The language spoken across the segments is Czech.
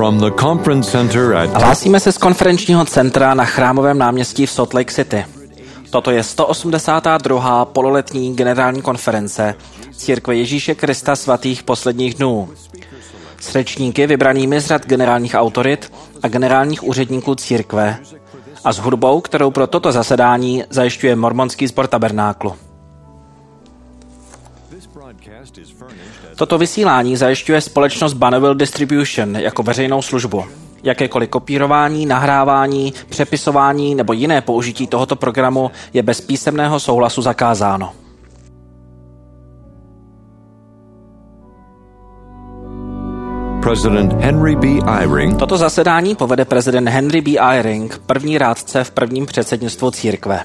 From the conference center at... Hlásíme se z konferenčního centra na Chrámovém náměstí v Salt Lake City. Toto je 182. pololetní generální konference Církve Ježíše Krista svatých posledních dnů. S řečníky vybranými z řad generálních autorit a generálních úředníků církve a s hudbou, kterou pro toto zasedání zajišťuje mormonský sbor Tabernáklu. Toto vysílání zajišťuje společnost Bonneville Distribution jako veřejnou službu. Jakékoliv kopírování, nahrávání, přepisování nebo jiné použití tohoto programu je bez písemného souhlasu zakázáno. President Henry B. Eyring. Toto zasedání povede prezident Henry B. Eyring, první rádce v prvním předsednictvu církve.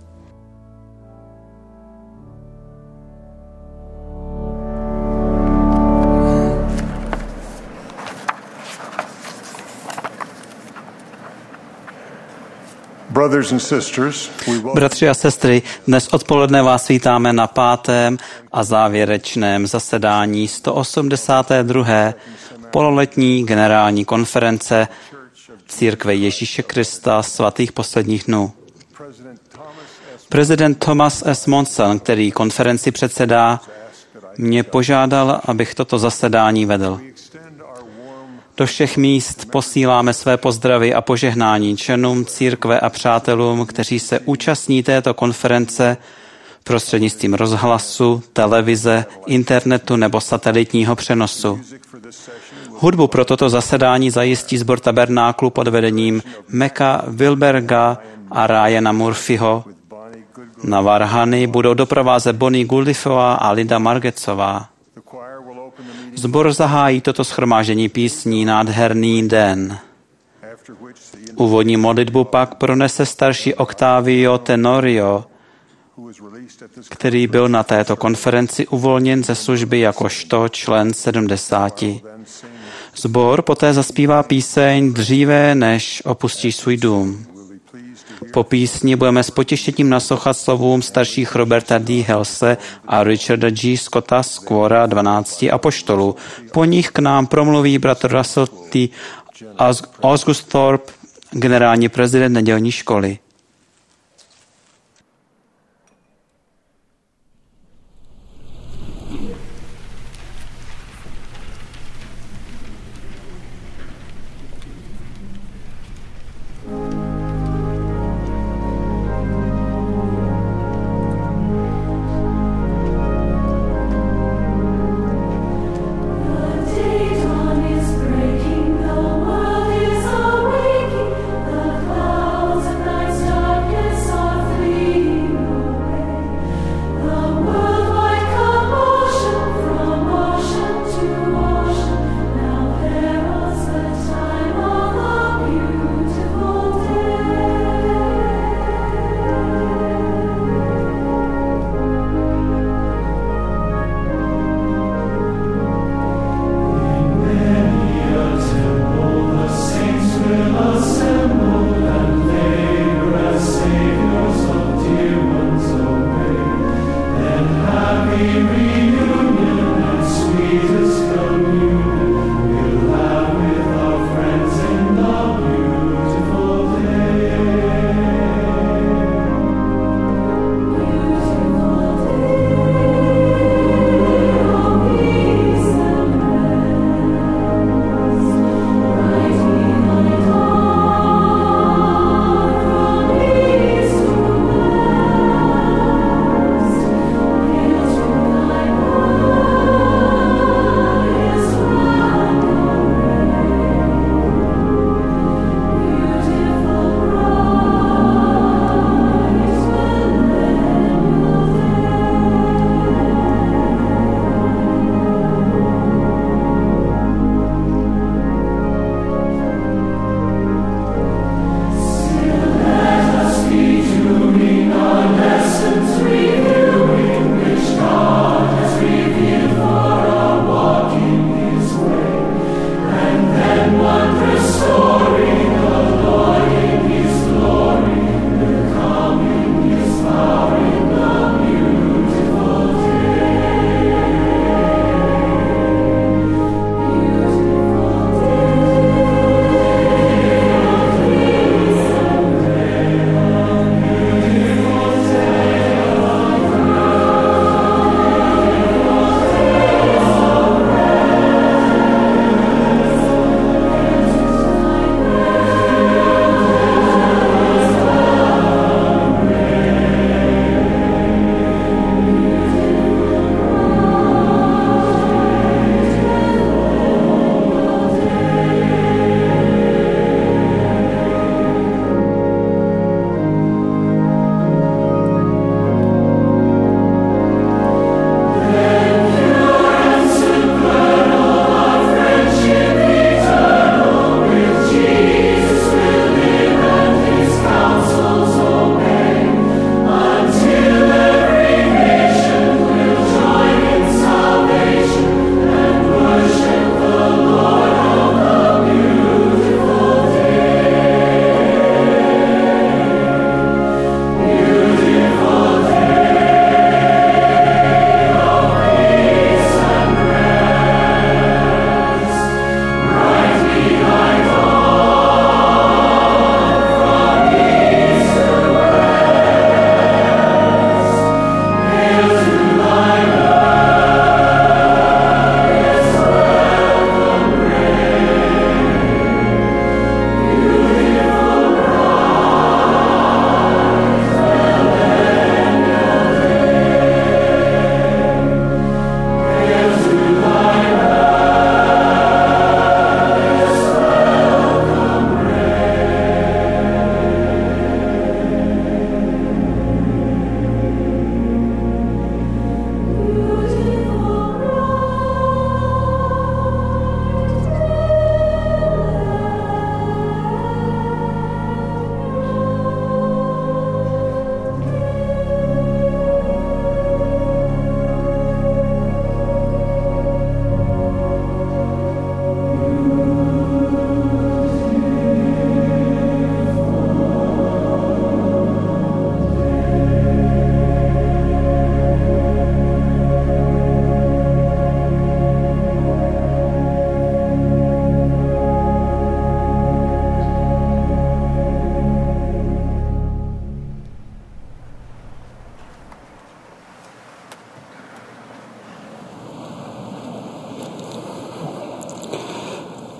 Bratři a sestry, dnes odpoledne vás vítáme na 5. a závěrečném zasedání 182. pololetní generální konference Církve Ježíše Krista svatých posledních dnů. Prezident Thomas S. Monson, který konferenci předsedá, mě požádal, abych toto zasedání vedl. Do všech míst posíláme své pozdravy a požehnání členům církve a přátelům, kteří se účastní této konference prostřednictvím rozhlasu, televize, internetu nebo satelitního přenosu. Hudbu pro toto zasedání zajistí sbor Tabernáklu pod vedením Meka Wilberga a Ryana Murphyho. Na varhany budou doprovázet Bonnie Guldifová a Linda Margecová. Sbor zahájí toto shromáždění písní Nádherný den. Úvodní modlitbu pak pronese starší Octavio Tenorio, který byl na této konferenci uvolněn ze služby jakožto člen 70. Sbor poté zaspívá píseň Dříve, než opustí svůj dům. Po písni budeme s potěšením naslouchat slovům starších Roberta D. Helse a Richarda G. Scotta z Kvora 12 apoštolů. Po nich k nám promluví bratr Russell T. Osgusthorpe, generální prezident nedělní školy. Clouds of night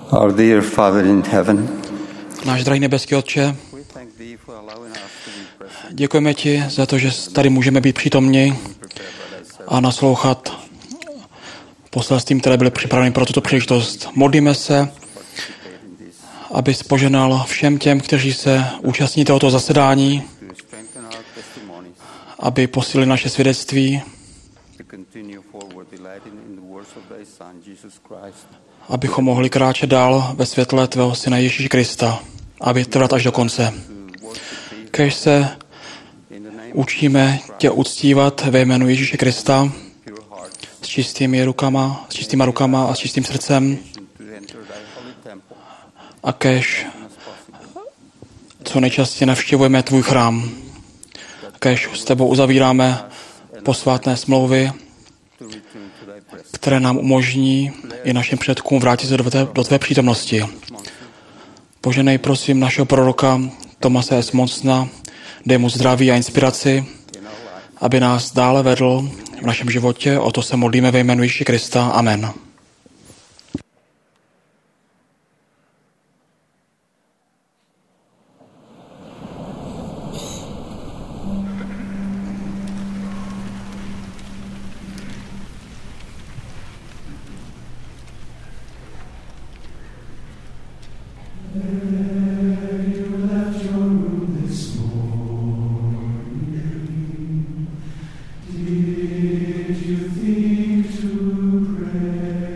Our dear Father in heaven, Náš drahý nebeský Otče, děkujeme ti za to, že tady můžeme být přítomni a naslouchat poselstvím, které byly připraveny pro tuto příležitost. Modlíme se, abys požehnal všem těm, kteří se účastní tohoto zasedání, aby posílili naše svědectví, abychom mohli kráčet dál ve světle tvého Syna Ježíše Krista a vytrvat až do konce. Kéž se učíme tě uctívat ve jménu Ježíše Krista s čistýma rukama a s čistým srdcem a kéž co nejčastěji navštěvujeme tvůj chrám. Kéž s tebou uzavíráme posvátné smlouvy, které nám umožní i našim předkům vrátit se do tvé přítomnosti. Poženej prosím našeho proroka Tomase S. Monsona, dej mu zdraví a inspiraci, aby nás dále vedl v našem životě. O to se modlíme ve jménu Ježíše Krista. Amen. Did you think to pray?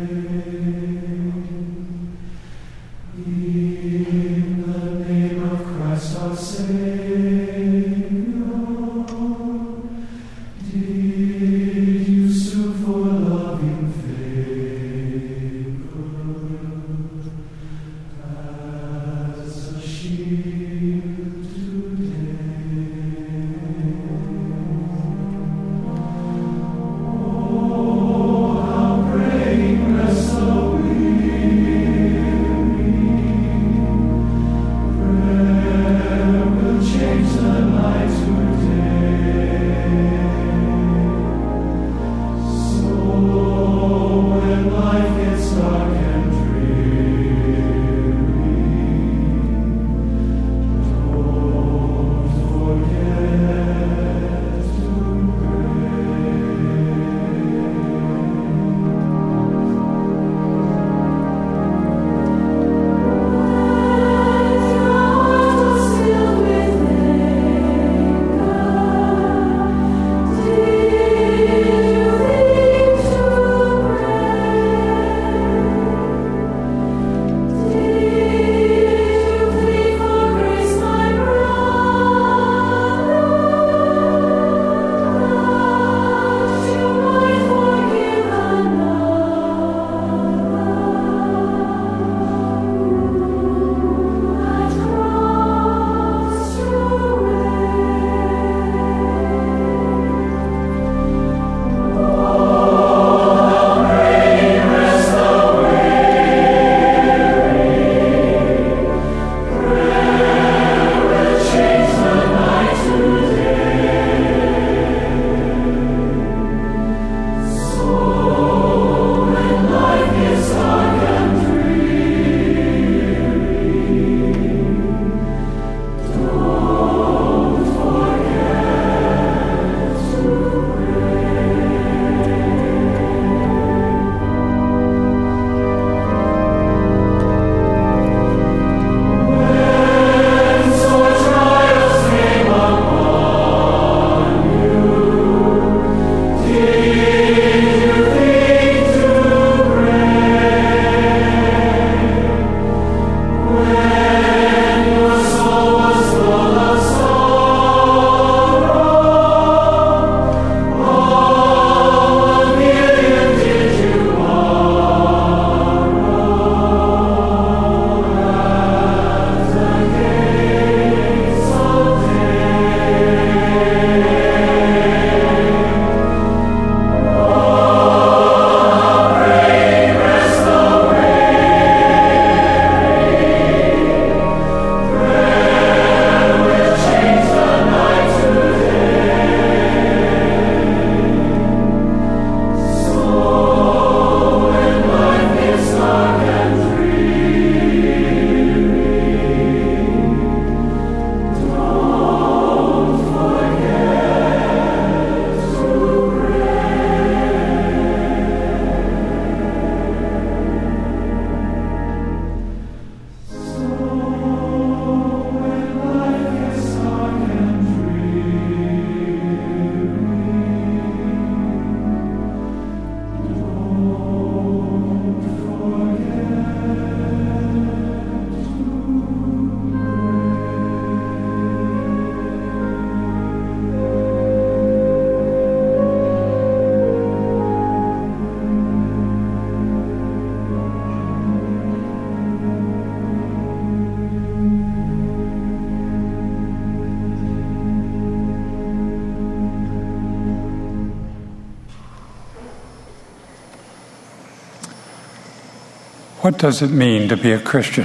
What does it mean to be a Christian?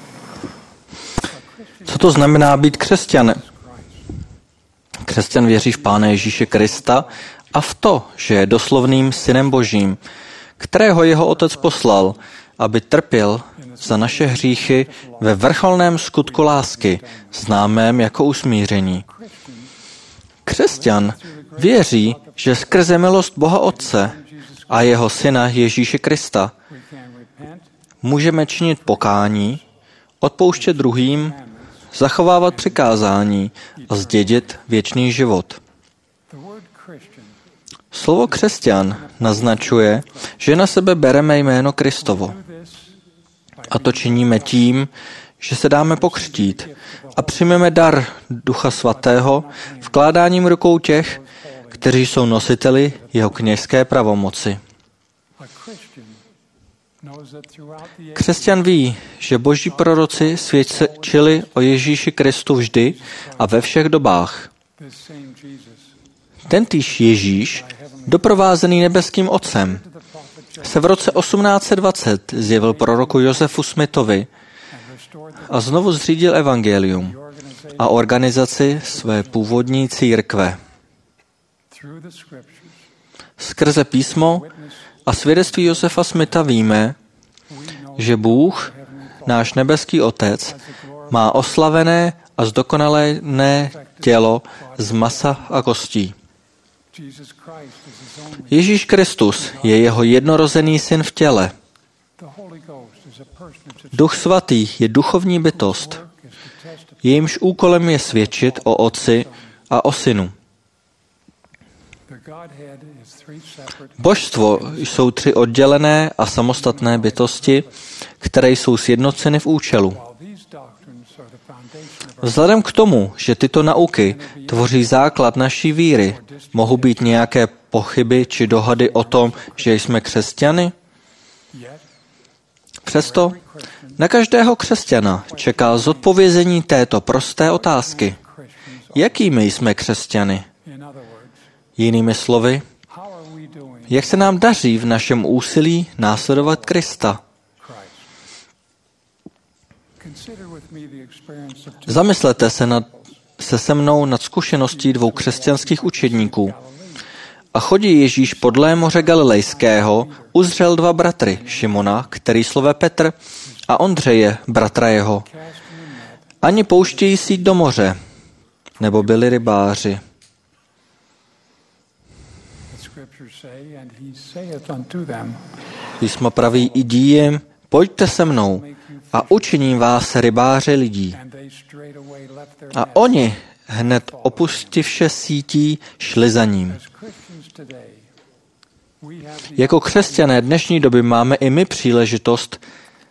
Co to znamená být křesťanem? Křesťan věří v Pána Ježíše Krista a v to, že je doslovným synem Božím, kterého jeho otec poslal, aby trpěl za naše hříchy ve vrcholném skutku lásky, známém jako usmíření. Křesťan věří, že skrze milost Boha Otce a jeho syna Ježíše Krista můžeme činit pokání, odpouštět druhým, zachovávat přikázání a zdědit věčný život. Slovo křesťan naznačuje, že na sebe bereme jméno Kristovo. A to činíme tím, že se dáme pokřtít a přijmeme dar Ducha Svatého vkládáním rukou těch, kteří jsou nositeli jeho kněžské pravomoci. Křesťan ví, že boží proroci svědčili o Ježíši Kristu vždy a ve všech dobách. Tentýž Ježíš, doprovázený nebeským Otcem, se v roce 1820 zjevil proroku Josefu Smithovi a znovu zřídil evangelium a organizaci své původní církve. Skrze písmo a svědectví Josefa Smitha víme, že Bůh, náš nebeský Otec, má oslavené a zdokonalené tělo z masa a kostí. Ježíš Kristus je jeho jednorozený syn v těle. Duch Svatý je duchovní bytost. Jejímž úkolem je svědčit o Otci a o Synu. Božstvo jsou 3 oddělené a samostatné bytosti, které jsou sjednoceny v účelu. Vzhledem k tomu, že tyto nauky tvoří základ naší víry, mohou být nějaké pochyby či dohady o tom, že jsme křesťany? Přesto na každého křesťana čeká zodpovězení této prosté otázky. Jakými jsme křesťany? Jinými slovy, jak se nám daří v našem úsilí následovat Krista? Zamyslete se mnou nad zkušeností 2 křesťanských učedníků. A chodí Ježíš podle moře Galilejského, uzřel 2 bratry, Šimona, který slove Petr, a Ondřeje, bratra jeho. Ani pouštějí síť do moře, nebo byli rybáři. Písmo praví, jdi jim, pojďte se mnou a učiním vás rybáře lidí. A oni, hned opustivše sítí, šli za ním. Jako křesťané dnešní doby máme i my příležitost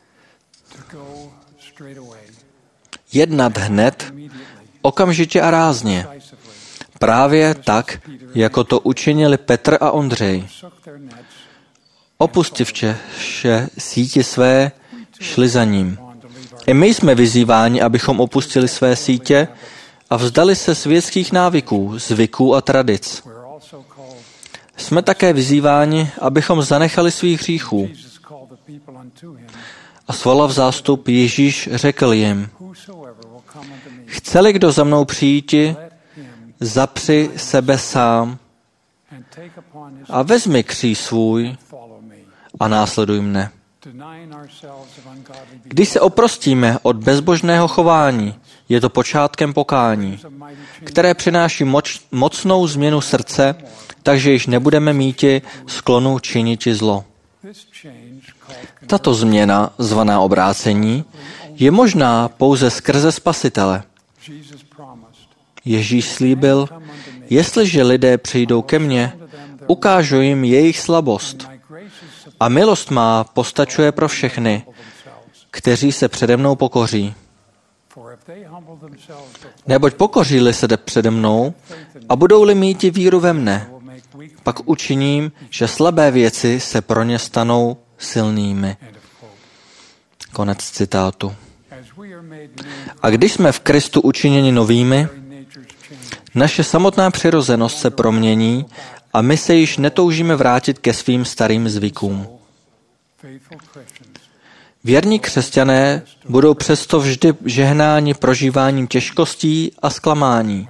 jednat hned, okamžitě a rázně. Právě tak, jako to učinili Petr a Ondřej. Opustivše síti své, šli za ním. I my jsme vyzýváni, abychom opustili své sítě a vzdali se světských návyků, zvyků a tradic. Jsme také vyzýváni, abychom zanechali svých hříchů. A svolav zástup Ježíš řekl jim, chce-li kdo za mnou přijíti, zapři sebe sám a vezmi kříž svůj a následuj mne. Když se oprostíme od bezbožného chování, je to počátkem pokání, které přináší mocnou změnu srdce, takže již nebudeme míti sklonu činiti zlo. Tato změna, zvaná obrácení, je možná pouze skrze Spasitele. Ježíš slíbil, jestliže lidé přijdou ke mně, ukážu jim jejich slabost. A milost má postačuje pro všechny, kteří se přede mnou pokoří. Neboť pokoří-li se přede mnou a budou-li míti víru ve mne, pak učiním, že slabé věci se pro ně stanou silnými. Konec citátu. A když jsme v Kristu učiněni novými, naše samotná přirozenost se promění a my se již netoužíme vrátit ke svým starým zvykům. Věrní křesťané budou přesto vždy žehnáni prožíváním těžkostí a zklamání.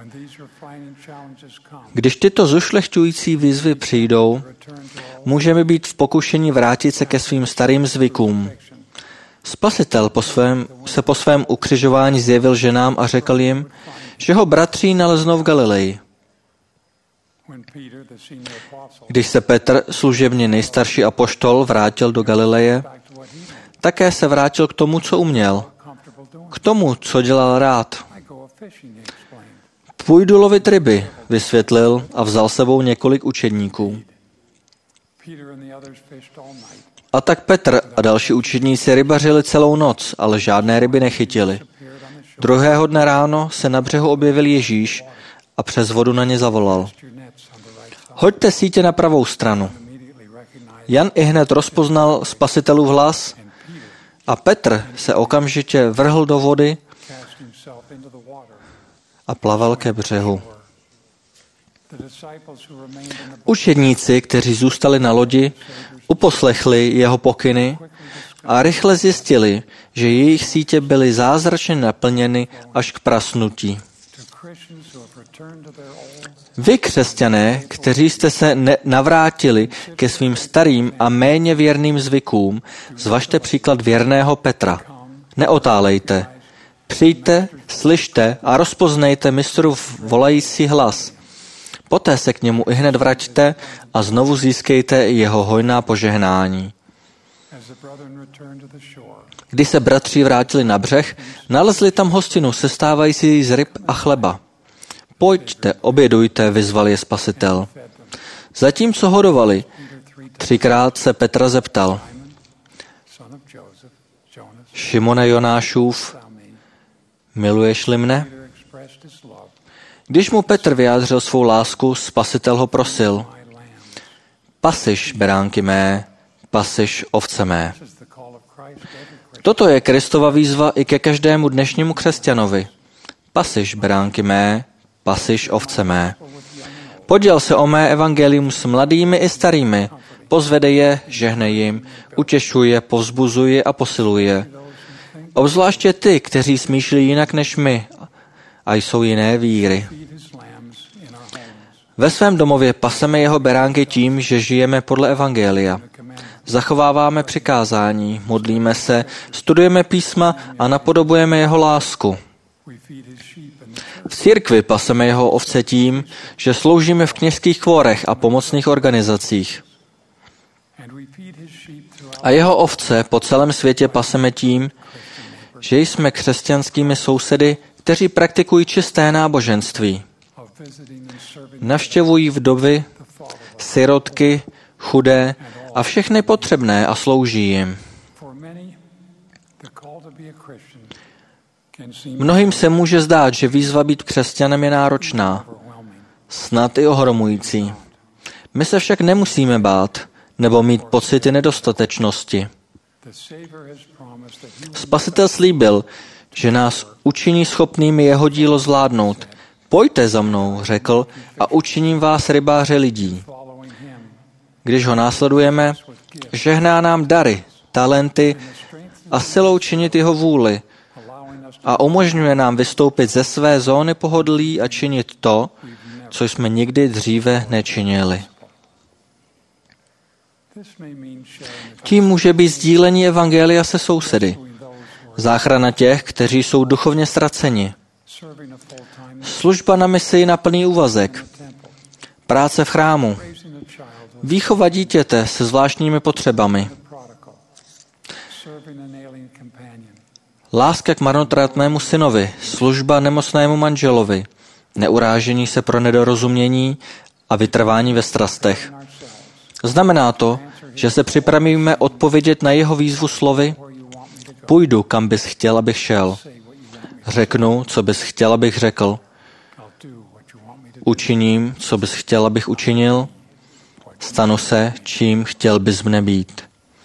Když tyto zušlechťující výzvy přijdou, můžeme být v pokušení vrátit se ke svým starým zvykům. Spasitel se po svém ukřižování zjevil ženám a řekl jim, že ho bratří naleznou v Galileji. Když se Petr, služebně nejstarší apoštol, vrátil do Galileje, také se vrátil k tomu, co uměl, k tomu, co dělal rád. Půjdu lovit ryby, vysvětlil a vzal sebou několik učedníků. A tak Petr a další učedníci rybařili celou noc, ale žádné ryby nechytili. Druhého dne ráno se na břehu objevil Ježíš a přes vodu na ně zavolal. Hoďte sítě na pravou stranu. Jan ihned rozpoznal Spasitelův hlas a Petr se okamžitě vrhl do vody a plaval ke břehu. Učedníci, kteří zůstali na lodi, uposlechli jeho pokyny a rychle zjistili, že jejich sítě byly zázračně naplněny až k prasnutí. Vy, křesťané, kteří jste se navrátili ke svým starým a méně věrným zvykům, zvažte příklad věrného Petra. Neotálejte. Přijďte, slyšte a rozpoznejte mistrův volající hlas. Poté se k němu ihned vraťte a znovu získejte jeho hojná požehnání. Když se bratři vrátili na břeh, nalezli tam hostinu sestávající z ryb a chleba. Pojďte, obědujte, vyzval je Spasitel. Zatímco hodovali, 3krát se Petra zeptal. Šimone Jonášův, miluješ-li mne? Když mu Petr vyjádřil svou lásku, Spasitel ho prosil. Pasiš, beránky mé, pasiš, ovce mé. Toto je Kristova výzva i ke každému dnešnímu křesťanovi. Pasiš, beránky mé, pasiš, ovce mé. Poděl se o mé evangelium s mladými i starými. Pozvede je, žehnej jim, utěšuj je, povzbuzuj je a posiluj je. Obzvláště ty, kteří smýšlí jinak než my a jsou jiné víry. Ve svém domově paseme jeho beránky tím, že žijeme podle evangelia. Zachováváme přikázání, modlíme se, studujeme písma a napodobujeme jeho lásku. V církvi paseme jeho ovce tím, že sloužíme v kněžských kvorech a pomocných organizacích. A jeho ovce po celém světě paseme tím, že jsme křesťanskými sousedy, kteří praktikují čisté náboženství. Navštěvují vdovy, sirotky, chudé a všechny potřebné a slouží jim. Mnohým se může zdát, že výzva být křesťanem je náročná, snad i ohromující. My se však nemusíme bát nebo mít pocity nedostatečnosti. Spasitel slíbil, že nás učiní schopnými jeho dílo zvládnout. Pojďte za mnou, řekl, a učiním vás rybáře lidí. Když ho následujeme, žehná nám dary, talenty a silou činit jeho vůli a umožňuje nám vystoupit ze své zóny pohodlí a činit to, co jsme nikdy dříve nečinili. Tím může být sdílení evangelia se sousedy, záchrana těch, kteří jsou duchovně ztraceni, služba na misi na plný úvazek, práce v chrámu, výchova dítěte se zvláštními potřebami, láska k marnotratnému synovi, služba nemocnému manželovi, neurážení se pro nedorozumění a vytrvání ve strastech. Znamená to, že se připravíme odpovědět na jeho výzvu slovy: půjdu, kam bys chtěl, abych šel. Řeknu, co bys chtěl, abych řekl. Učiním, co bys chtěl, abych učinil. Stanu se, čím chtěl bys mne být.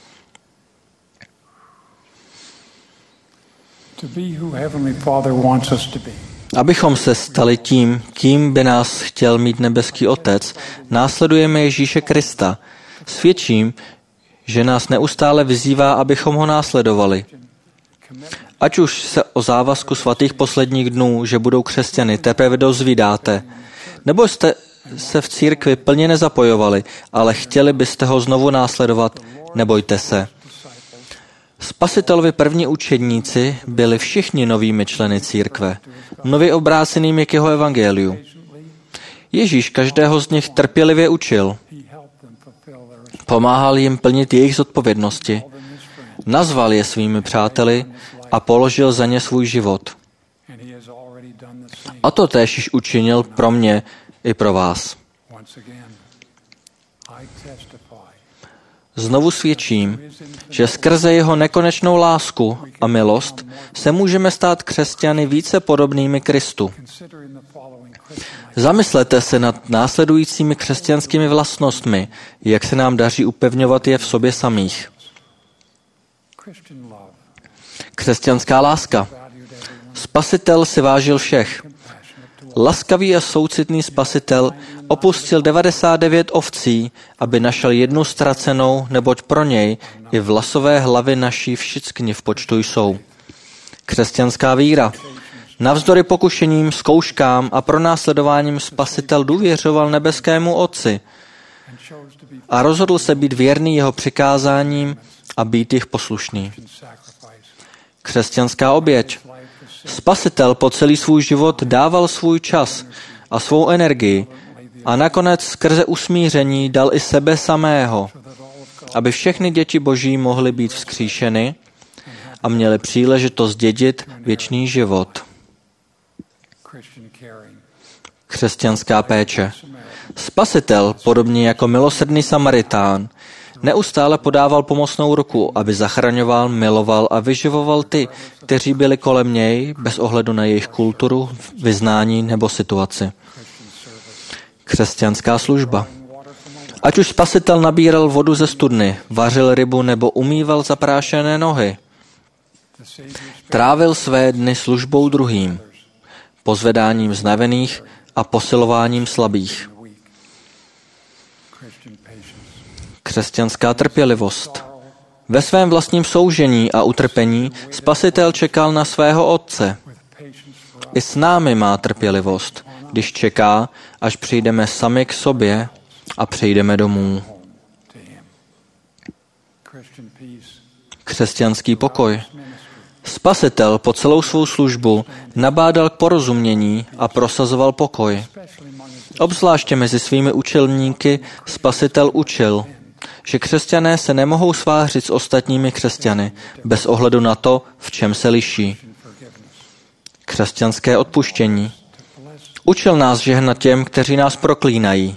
Abychom se stali tím, kým by nás chtěl mít nebeský Otec, následujeme Ježíše Krista. Svědčím, že nás neustále vyzývá, abychom ho následovali. Ať už se o závazku svatých posledních dnů, že budou křesťany, teprve dozvídáte, nebo jste se v církvi plně nezapojovali, ale chtěli byste ho znovu následovat, nebojte se. Spasitelovi první učedníci byli všichni novými členy církve, nově obrácenými k jeho evangeliu. Ježíš každého z nich trpělivě učil. Pomáhal jim plnit jejich zodpovědnosti. Nazval je svými přáteli a položil za ně svůj život. A to též již učinil pro mě i pro vás. Znovu svědčím, že skrze jeho nekonečnou lásku a milost se můžeme stát křesťany více podobnými Kristu. Zamyslete se nad následujícími křesťanskými vlastnostmi, jak se nám daří upevňovat je v sobě samých. Křesťanská láska. Spasitel si vážil všech. Laskavý a soucitný spasitel opustil 99 ovcí, aby našel jednu ztracenou, neboť pro něj i vlasové hlavy naší všichni v počtu jsou. Křesťanská víra. Navzdory pokušením, zkouškám a pronásledováním spasitel důvěřoval nebeskému Otci a rozhodl se být věrný jeho přikázáním a být jich poslušný. Křesťanská oběť. Spasitel po celý svůj život dával svůj čas a svou energii a nakonec skrze usmíření dal i sebe samého, aby všechny děti Boží mohly být vzkříšeny a měly příležitost dědit věčný život. Křesťanská péče. Spasitel, podobně jako milosrdný Samaritán, neustále podával pomocnou ruku, aby zachraňoval, miloval a vyživoval ty, kteří byli kolem něj, bez ohledu na jejich kulturu, vyznání nebo situaci. Křesťanská služba. Ať už spasitel nabíral vodu ze studny, vařil rybu nebo umýval zaprášené nohy, trávil své dny službou druhým, pozvedáním znavených a posilováním slabých. Křesťanská trpělivost. Ve svém vlastním soužení a utrpení spasitel čekal na svého Otce. I s námi má trpělivost, když čeká, až přijdeme sami k sobě a přejdeme domů. Křesťanský pokoj. Spasitel po celou svou službu nabádal k porozumění a prosazoval pokoj. Obzvláště mezi svými učelníky spasitel učil, že křesťané se nemohou svářit s ostatními křesťany, bez ohledu na to, v čem se liší. Křesťanské odpuštění. Učil nás žehnat těm, kteří nás proklínají.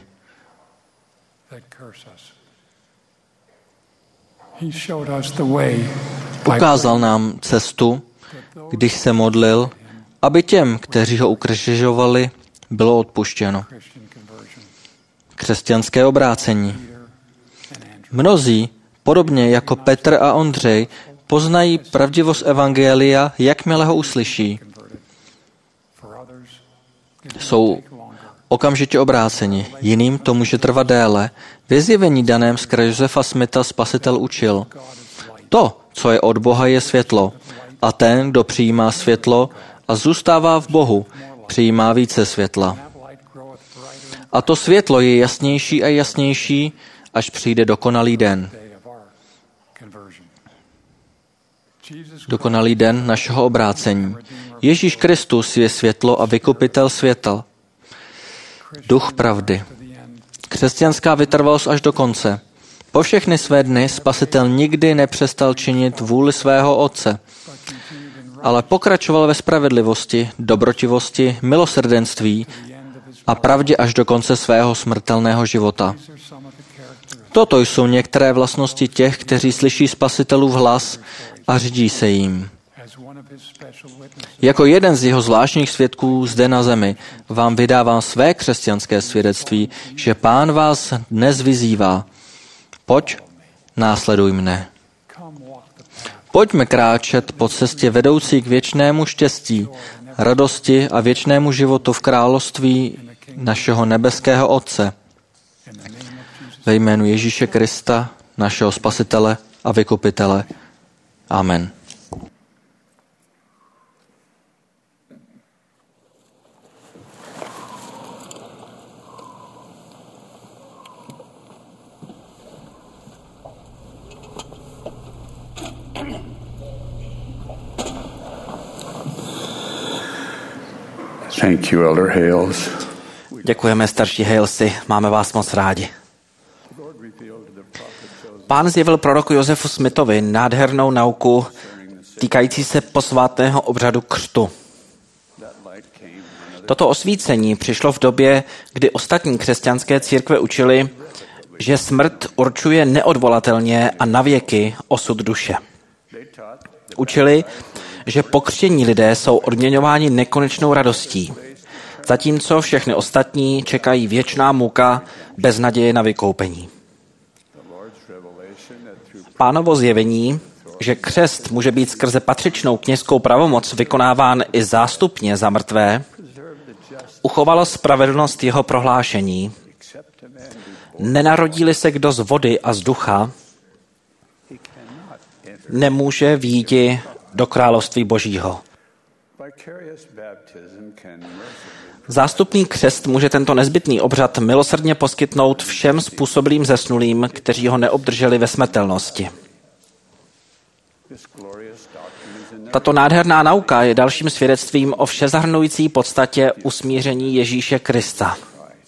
Ukázal nám cestu, když se modlil, aby těm, kteří ho ukřižovali, bylo odpuštěno. Křesťanské obrácení. Mnozí, podobně jako Petr a Ondřej, poznají pravdivost evangelia, jakmile ho uslyší. Jsou okamžitě obráceni, jiným to může trvat déle. Ve zjevení daném skrze Josefa Smitha spasitel učil. To, co je od Boha, je světlo. A ten, kdo přijímá světlo a zůstává v Bohu, přijímá více světla. A to světlo je jasnější a jasnější, až přijde dokonalý den. Dokonalý den našeho obrácení. Ježíš Kristus je světlo a vykupitel světa. Duch pravdy. Křesťanská vytrvalost až do konce. Po všechny své dny spasitel nikdy nepřestal činit vůli svého Otce, ale pokračoval ve spravedlivosti, dobrotivosti, milosrdenství a pravdě až do konce svého smrtelného života. Toto jsou některé vlastnosti těch, kteří slyší spasitelův hlas a řídí se jím. Jako jeden z jeho zvláštních svědků zde na zemi vám vydávám své křesťanské svědectví, že Pán vás dnes vyzývá. Pojď, následuj mne. Pojďme kráčet po cestě vedoucí k věčnému štěstí, radosti a věčnému životu v království našeho nebeského Otce. Ve jménu Ježíše Krista, našeho Spasitele a Vykupitele. Amen. Thank you, Elder Hales. Děkujeme, starší Halesi, máme vás moc rádi. Pán zjevil proroku Josefu Smithovi nádhernou nauku týkající se posvátného obřadu křtu. Toto osvícení přišlo v době, kdy ostatní křesťanské církve učily, že smrt určuje neodvolatelně a navěky osud duše. Učili, že pokřtění lidé jsou odměňováni nekonečnou radostí, zatímco všechny ostatní čekají věčná muka bez naděje na vykoupení. Pánovo zjevení, že křest může být skrze patřičnou kněžskou pravomoc vykonáván i zástupně za mrtvé, uchovalo spravedlnost jeho prohlášení. Nenarodí-li se kdo z vody a z ducha, nemůže vjíti do království Božího. Zástupný křest může tento nezbytný obřad milosrdně poskytnout všem způsobilým zesnulým, kteří ho neobdrželi ve smrtelnosti. Tato nádherná nauka je dalším svědectvím o všezahrnující podstatě usmíření Ježíše Krista.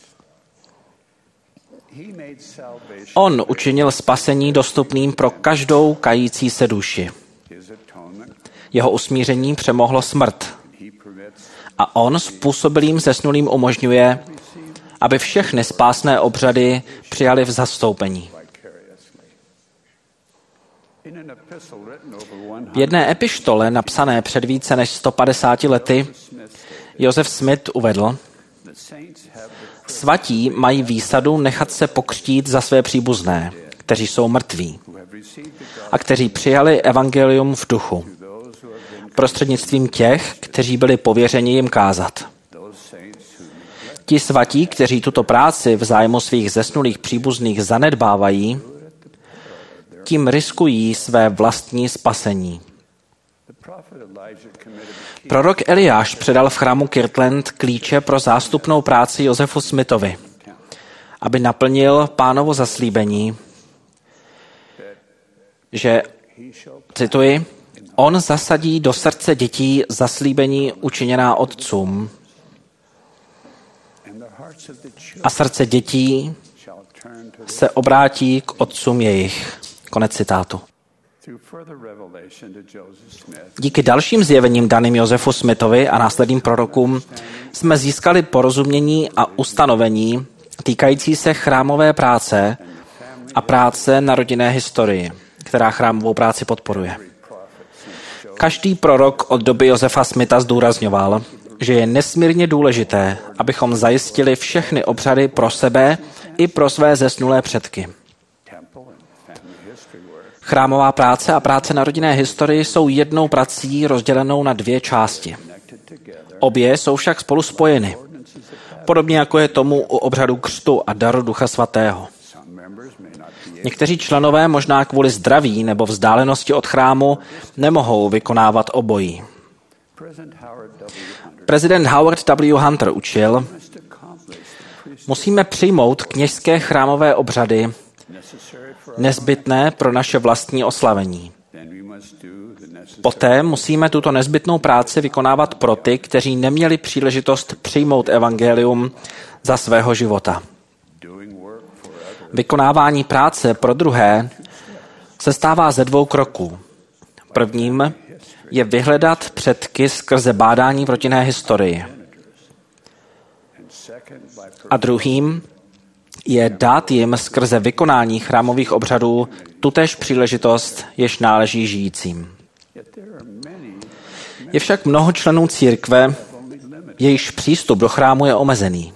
On učinil spasení dostupným pro každou kající se duši. Jeho usmíření přemohlo smrt. A on způsobilým zesnulým umožňuje, aby všechny spásné obřady přijali v zastoupení. V jedné epištole napsané před více než 150 lety Joseph Smith uvedl: Svatí mají výsadu nechat se pokřtít za své příbuzné, kteří jsou mrtví a kteří přijali evangelium v duchu, prostřednictvím těch, kteří byli pověřeni jim kázat. Ti svatí, kteří tuto práci v zájmu svých zesnulých příbuzných zanedbávají, tím riskují své vlastní spasení. Prorok Eliáš předal v chrámu Kirtland klíče pro zástupnou práci Josefu Smithovi, aby naplnil Pánovo zaslíbení, že, cituji, on zasadí do srdce dětí zaslíbení učiněná otcům a srdce dětí se obrátí k otcům jejich. Konec citátu. Díky dalším zjevením daným Josefu Smithovi a následným prorokům jsme získali porozumění a ustanovení týkající se chrámové práce a práce na rodinné historii, která chrámovou práci podporuje. Každý prorok od doby Josefa Smitha zdůrazňoval, že je nesmírně důležité, abychom zajistili všechny obřady pro sebe i pro své zesnulé předky. Chrámová práce a práce na rodinné historii jsou jednou prací rozdělenou na dvě části. Obě jsou však spolu spojeny, podobně jako je tomu u obřadu křtu a daru Ducha Svatého. Někteří členové možná kvůli zdraví nebo vzdálenosti od chrámu nemohou vykonávat obojí. Prezident Howard W. Hunter učil, musíme přijmout kněžské chrámové obřady nezbytné pro naše vlastní oslavení. Poté musíme tuto nezbytnou práci vykonávat pro ty, kteří neměli příležitost přijmout evangelium za svého života. Vykonávání práce pro druhé se stává ze dvou kroků. Prvním je vyhledat předky skrze bádání v rodinné historii. A druhým je dát jim skrze vykonání chrámových obřadů tutéž příležitost, jež náleží žijícím. Je však mnoho členů církve, jejichž přístup do chrámu je omezený.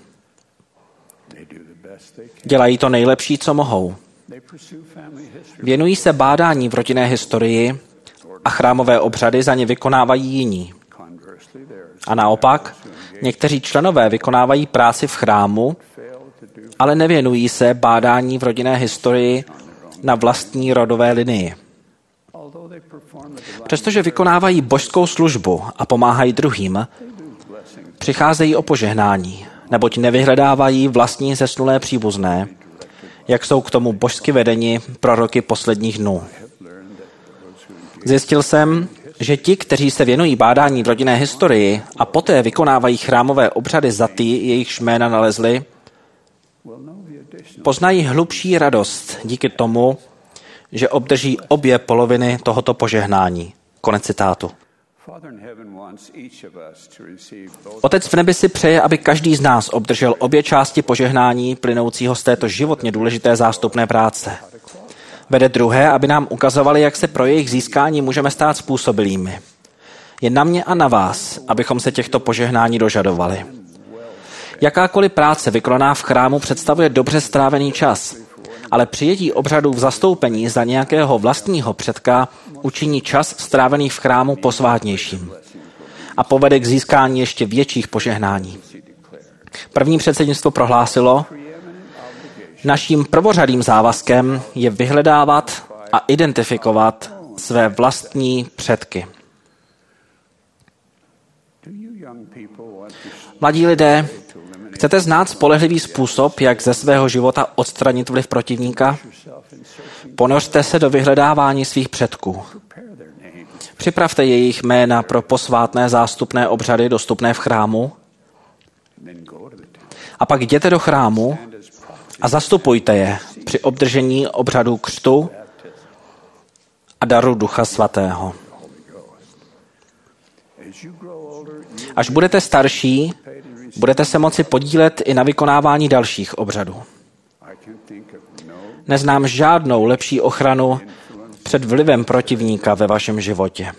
Dělají to nejlepší, co mohou. Věnují se bádání v rodinné historii a chrámové obřady za ně vykonávají jiní. A naopak, někteří členové vykonávají práci v chrámu, ale nevěnují se bádání v rodinné historii na vlastní rodové linii. Přestože vykonávají božskou službu a pomáhají druhým, přicházejí o požehnání, neboť nevyhledávají vlastní zesnulé příbuzné, jak jsou k tomu božsky vedeni proroky posledních dnů. Zjistil jsem, že ti, kteří se věnují bádání v rodinné historii a poté vykonávají chrámové obřady za ty, jejichž jména nalezli, poznají hlubší radost díky tomu, že obdrží obě poloviny tohoto požehnání. Konec citátu. Otec v nebi si přeje, aby každý z nás obdržel obě části požehnání plynoucího z této životně důležité zástupné práce. Vede druhé, aby nám ukazovali, jak se pro jejich získání můžeme stát způsobilými. Je na mě a na vás, abychom se těchto požehnání dožadovali. Jakákoliv práce vykonaná v chrámu představuje dobře strávený čas, ale přijetí obřadu v zastoupení za nějakého vlastního předka učiní čas strávený v chrámu posvátnějším a povede k získání ještě větších požehnání. První předsednictvo prohlásilo, naším prvořadým závazkem je vyhledávat a identifikovat své vlastní předky. Mladí lidé, chcete znát spolehlivý způsob, jak ze svého života odstranit vliv protivníka? Ponořte se do vyhledávání svých předků. Připravte jejich jména pro posvátné zástupné obřady dostupné v chrámu a pak jděte do chrámu a zastupujte je při obdržení obřadu křtu a daru Ducha Svatého. Až budete starší, budete se moci podílet i na vykonávání dalších obřadů. Neznám žádnou lepší ochranu před vlivem protivníka ve vašem životě.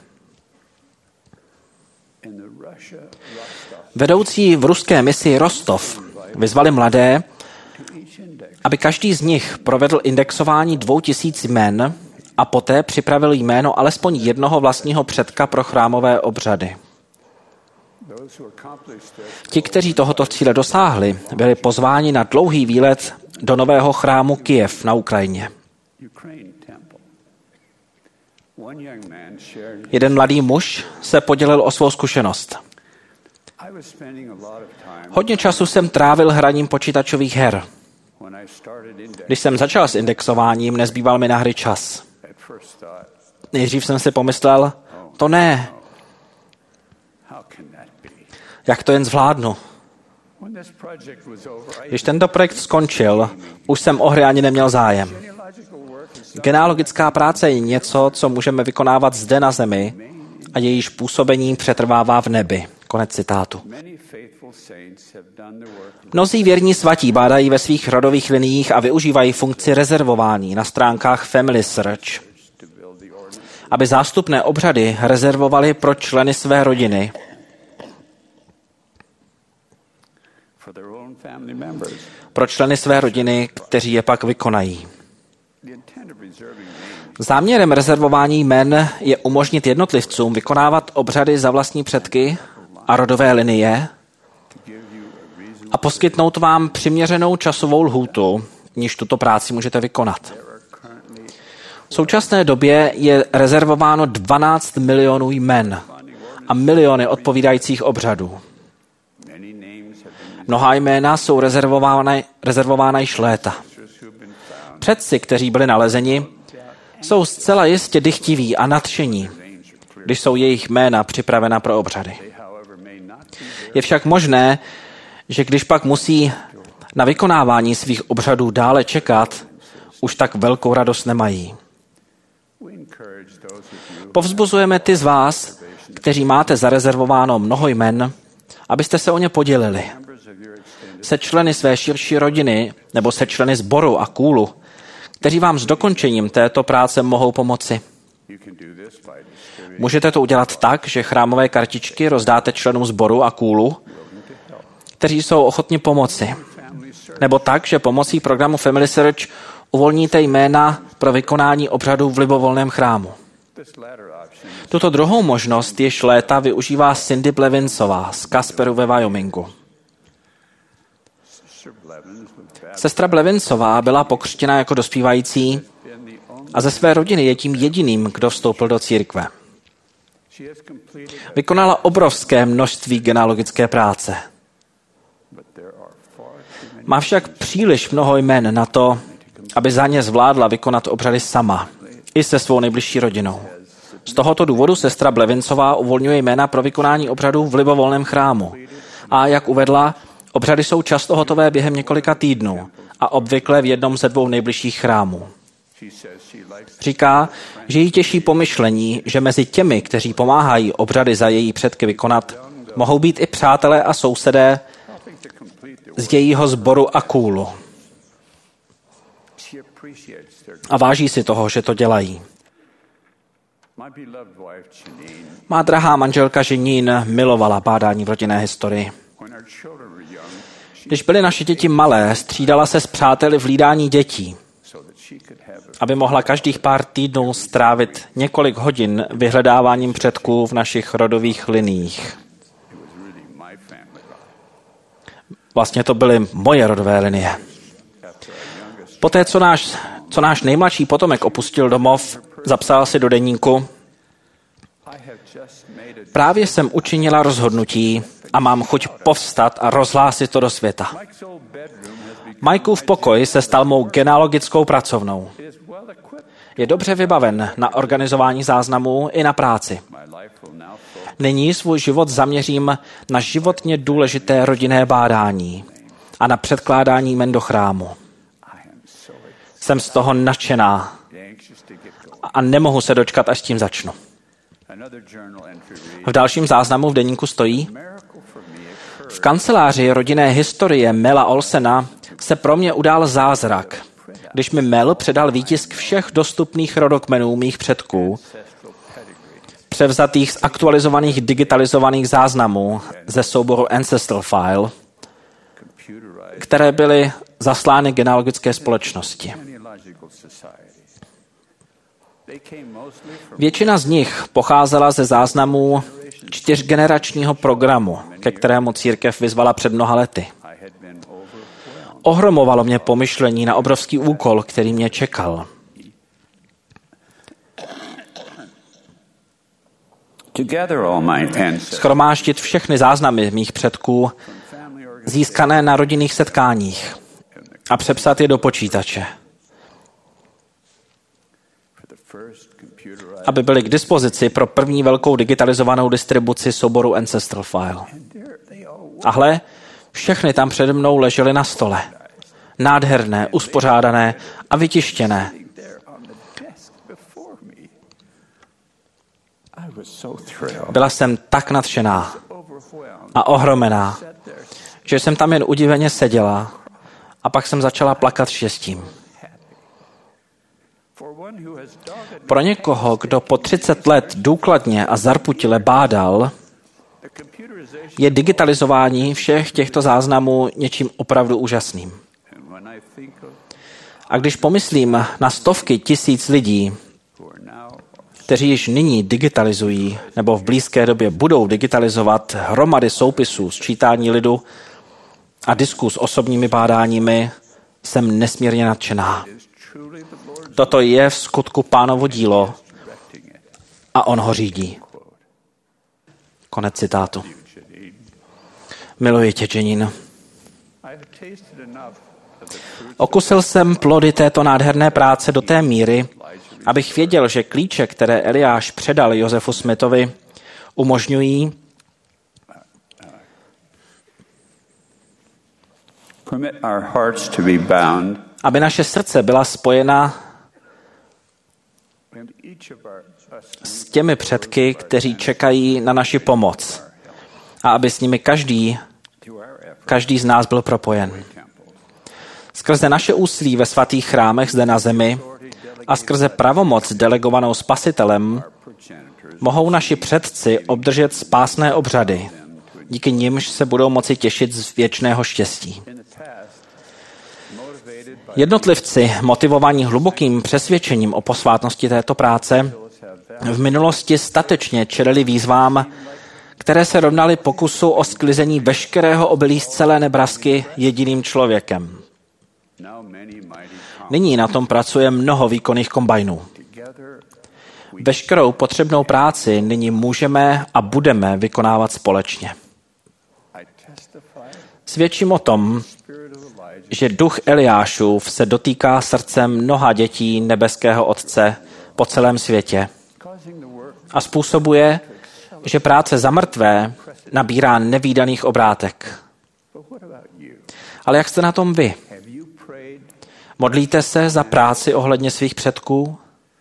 Vedoucí v ruské misi Rostov vyzvali mladé, aby každý z nich provedl indexování 2000 jmen a poté připravil jméno alespoň jednoho vlastního předka pro chrámové obřady. Ti, kteří tohoto cíle dosáhli, byli pozváni na dlouhý výlet do nového chrámu Kyjev na Ukrajině. Jeden mladý muž se podělil o svou zkušenost. Hodně času jsem trávil hraním počítačových her. Když jsem začal s indexováním, nezbýval mi na hry čas. Nejdřív jsem si pomyslel, to ne. Jak to jen zvládnu? Když tento projekt skončil, už jsem o hry ani neměl zájem. Genealogická práce je něco, co můžeme vykonávat zde na zemi a jejíž působení přetrvává v nebi. Konec citátu. Mnozí věrní svatí bádají ve svých rodových liniích a využívají funkci rezervování na stránkách Family Search, aby zástupné obřady rezervovali pro členy své rodiny, kteří je pak vykonají. Záměrem rezervování jmen je umožnit jednotlivcům vykonávat obřady za vlastní předky a rodové linie a poskytnout vám přiměřenou časovou lhůtu, níž tuto práci můžete vykonat. V současné době je rezervováno 12 milionů jmen a miliony odpovídajících obřadů. Mnohá jména jsou rezervována již léta. Předci, kteří byli nalezeni, jsou zcela jistě dychtiví a nadšení, když jsou jejich jména připravena pro obřady. Je však možné, že když pak musí na vykonávání svých obřadů dále čekat, už tak velkou radost nemají. Povzbuzujeme ty z vás, kteří máte zarezervováno mnoho jmen, abyste se o ně podělili. Se členy své širší rodiny nebo se členy sboru a kůlu, kteří vám s dokončením této práce mohou pomoci. Můžete to udělat tak, že chrámové kartičky rozdáte členům sboru a kůlu, kteří jsou ochotni pomoci. Nebo tak, že pomocí programu Family Search uvolníte jména pro vykonání obřadu v libovolném chrámu. Tuto druhou možnost již léta využívá Cindy Blevinsová z Casperu ve Wyomingu. Sestra Blevinsová byla pokřtěna jako dospívající a ze své rodiny je tím jediným, kdo vstoupil do církve. Vykonala obrovské množství genealogické práce. Má však příliš mnoho jmen na to, aby za ně zvládla vykonat obřady sama, i se svou nejbližší rodinou. Z tohoto důvodu sestra Blevincová uvolňuje jména pro vykonání obřadů v libovolném chrámu. A jak uvedla, obřady jsou často hotové během několika týdnů a obvykle v jednom ze 2 nejbližších chrámů. Říká, že jí těší pomyšlení, že mezi těmi, kteří pomáhají obřady za její předky vykonat, mohou být i přátelé a sousedé z jejího sboru a kůlu. A váží si toho, že to dělají. Má drahá manželka Jeanine milovala bádání v rodinné historii. Když byly naše děti malé, střídala se s přáteli v hlídání dětí, aby mohla každých pár týdnů strávit několik hodin vyhledáváním předků v našich rodových liniích. Vlastně to byly moje rodové linie. Poté, co náš nejmladší potomek opustil domov, zapsal si do deníku: právě jsem učinila rozhodnutí a mám chuť povstat a rozhlásit to do světa. Mikeův pokoj se stal mou genealogickou pracovnou. Je dobře vybaven na organizování záznamů i na práci. Nyní svůj život zaměřím na životně důležité rodinné bádání a na předkládání jmen do chrámu. Jsem z toho nadšená a nemohu se dočkat, až s tím začnu. V dalším záznamu v deníku stojí: v kanceláři rodinné historie Mela Olsena se pro mě udál zázrak, když mi Mel předal výtisk všech dostupných rodokmenů mých předků, převzatých z aktualizovaných digitalizovaných záznamů ze souboru Ancestral File, které byly zaslány genealogické společnosti. Většina z nich pocházela ze záznamů 4generačního programu, ke kterému církev vyzvala před mnoha lety. Ohromovalo mě pomyšlení na obrovský úkol, který mě čekal. Shromáždit všechny záznamy mých předků, získané na rodinných setkáních, a přepsat je do počítače, aby byly k dispozici pro první velkou digitalizovanou distribuci souboru Ancestral File. A hle, všechny tam přede mnou ležely na stole. Nádherné, uspořádané a vytištěné. Byla jsem tak nadšená a ohromená, že jsem tam jen udiveně seděla a pak jsem začala plakat štěstím. Pro někoho, kdo po 30 let důkladně a zarputile bádal, je digitalizování všech těchto záznamů něčím opravdu úžasným. A když pomyslím na stovky tisíc lidí, kteří již nyní digitalizují nebo v blízké době budou digitalizovat hromady soupisů, sčítání lidu a disků s osobními bádáními, jsem nesmírně nadšená. Toto je v skutku Pánovo dílo a on ho řídí. Konec citátu. Miluji tě, Jeanine. Okusil jsem plody této nádherné práce do té míry, abych věděl, že klíče, které Eliáš předal Josefu Smithovi, umožňují, aby naše srdce byla spojena s těmi předky, kteří čekají na naši pomoc, a aby s nimi každý z nás byl propojen. Skrze naše úsilí ve svatých chrámech zde na zemi a skrze pravomoc delegovanou Spasitelem mohou naši předci obdržet spásné obřady, díky nimž se budou moci těšit z věčného štěstí. Jednotlivci, motivovaní hlubokým přesvědčením o posvátnosti této práce, v minulosti statečně čelili výzvám, které se rovnaly pokusu o sklizení veškerého obilí z celé Nebrasky jediným člověkem. Nyní na tom pracuje mnoho výkonných kombajnů. Veškerou potřebnou práci nyní můžeme a budeme vykonávat společně. Svědčím o tom, že duch Eliášův se dotýká srdcem mnoha dětí nebeského Otce po celém světě a způsobuje, že práce za mrtvé nabírá nevídaných obrátek. Ale jak jste na tom vy? Modlíte se za práci ohledně svých předků?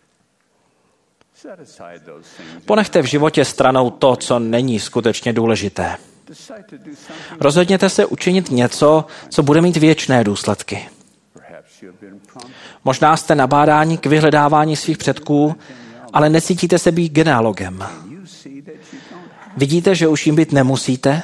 Ponechte v životě stranou to, co není skutečně důležité. Rozhodněte se učinit něco, co bude mít věčné důsledky. Možná jste nabádáni k vyhledávání svých předků, ale necítíte se být genealogem. Vidíte, že už jim být nemusíte?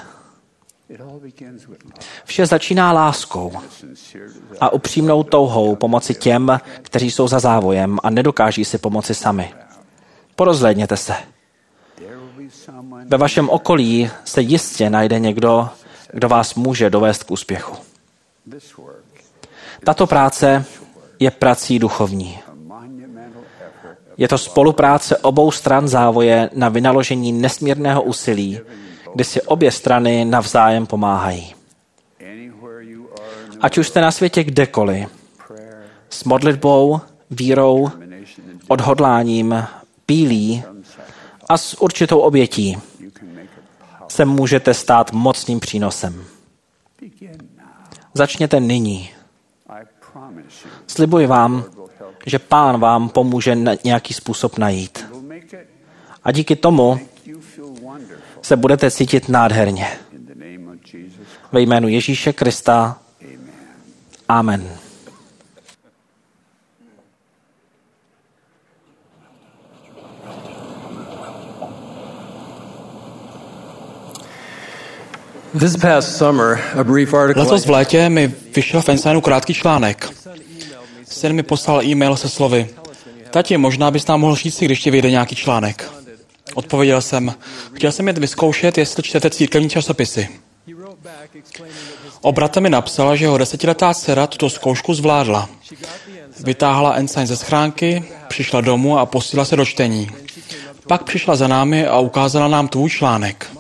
Vše začíná láskou a upřímnou touhou pomoci těm, kteří jsou za závojem a nedokáží si pomoci sami. Porozhlédněte se. Ve vašem okolí se jistě najde někdo, kdo vás může dovést k úspěchu. Tato práce je prací duchovní. Je to spolupráce obou stran závoje na vynaložení nesmírného úsilí, kdy si obě strany navzájem pomáhají. Ať už jste na světě kdekoliv, s modlitbou, vírou, odhodláním, pílí a s určitou obětí se můžete stát mocným přínosem. Začněte nyní. Slibuji vám, že Pán vám pomůže nějaký způsob najít. A díky tomu se budete cítit nádherně. Ve jménu Ježíše Krista. Amen. Letos v létě mi vyšel v Ensignu krátký článek. Syn mi poslal e-mail se slovy: Tati, možná bys nám mohl říct, když ti vyjde nějaký článek. Odpověděl jsem: chtěl jsem jet vyzkoušet, jestli čtete církevní časopisy. Obrata mi napsala, že jeho 10letá dcera tuto zkoušku zvládla. Vytáhla Ensign ze schránky, přišla domů a pustila se do čtení. Pak přišla za námi a ukázala nám tvůj článek.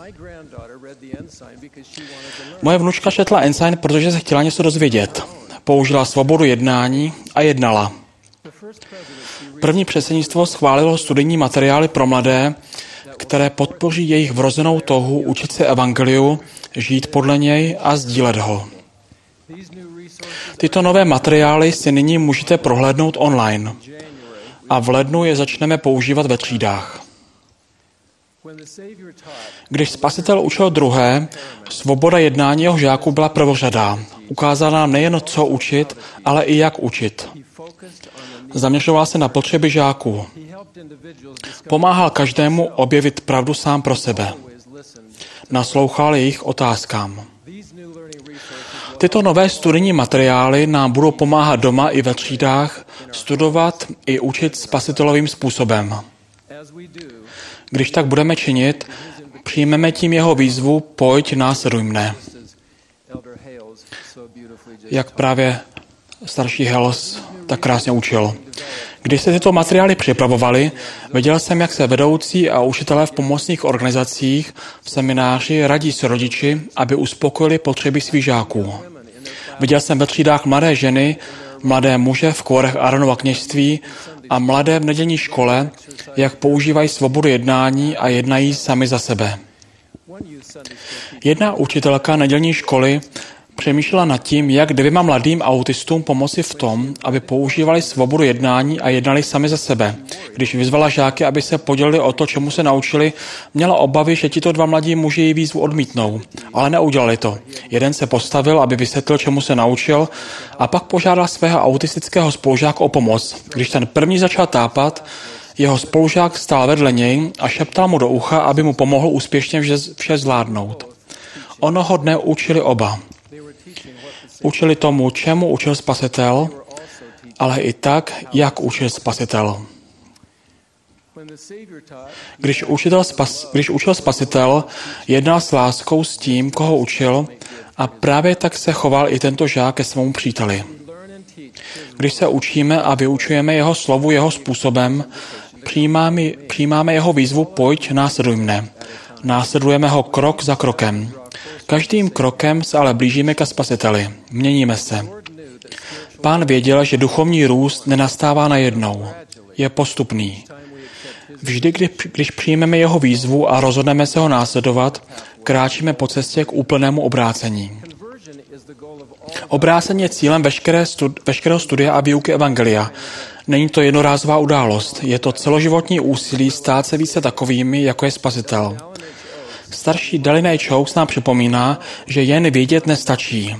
Moje vnučka četla Ensign, protože se chtěla něco dozvědět. Použila svobodu jednání a jednala. První předsednictvo schválilo studijní materiály pro mladé, které podpoří jejich vrozenou touhu učit se evangeliu, žít podle něj a sdílet ho. Tyto nové materiály si nyní můžete prohlédnout online a v lednu je začneme používat ve třídách. Když Spasitel učil druhé, svoboda jednání jeho žáků byla prvořadá. Ukázal nám nejen co učit, ale i jak učit. Zaměřoval se na potřeby žáků. Pomáhal každému objevit pravdu sám pro sebe. Naslouchal jejich otázkám. Tyto nové studijní materiály nám budou pomáhat doma i ve třídách studovat i učit spasitelovým způsobem. Když tak budeme činit, přijmeme tím jeho výzvu: pojď, následuj mne. Jak právě starší Hales tak krásně učil. Když se tyto materiály připravovaly, viděl jsem, jak se vedoucí a učitelé v pomocných organizacích v semináři radí s rodiči, aby uspokojili potřeby svých žáků. Viděl jsem ve třídách mladé ženy, mladé muže v kvorech Aaronova kněžství a mladé v nedělní škole, jak používají svobodu jednání a jednají sami za sebe. Jedna učitelka nedělní školy přemýšlela nad tím, jak 2 mladým autistům pomoci v tom, aby používali svobodu jednání a jednali sami za sebe. Když vyzvala žáky, aby se podělili o to, čemu se naučili, měla obavy, že tito 2 mladí muži její výzvu odmítnou, ale neudělali to. Jeden se postavil, aby vysvětlil, čemu se naučil, a pak požádal svého autistického spolužáka o pomoc. Když ten první začal tápat, jeho spolužák stál vedle něj a šeptal mu do ucha, aby mu pomohl úspěšně vše zvládnout. Onoho dne učili oba. Učili tomu, čemu učil Spasitel, ale i tak, jak učil Spasitel. Když učil Spasitel, jednal s láskou s tím, koho učil, a právě tak se choval i tento žák ke svému příteli. Když se učíme a vyučujeme jeho slovu jeho způsobem, přijímáme jeho výzvu pojď, následuj mne. Následujeme ho krok za krokem. Každým krokem se ale blížíme ke Spasiteli. Měníme se. Pán věděl, že duchovní růst nenastává najednou. Je postupný. Vždy, když přijmeme jeho výzvu a rozhodneme se ho následovat, kráčíme po cestě k úplnému obrácení. Obrácení je cílem veškerého studia a výuky evangelia. Není to jednorázová událost, je to celoživotní úsilí stát se více takovými, jako je Spasitel. Starší Dallin H. Oaks nám připomíná, že jen vědět nestačí.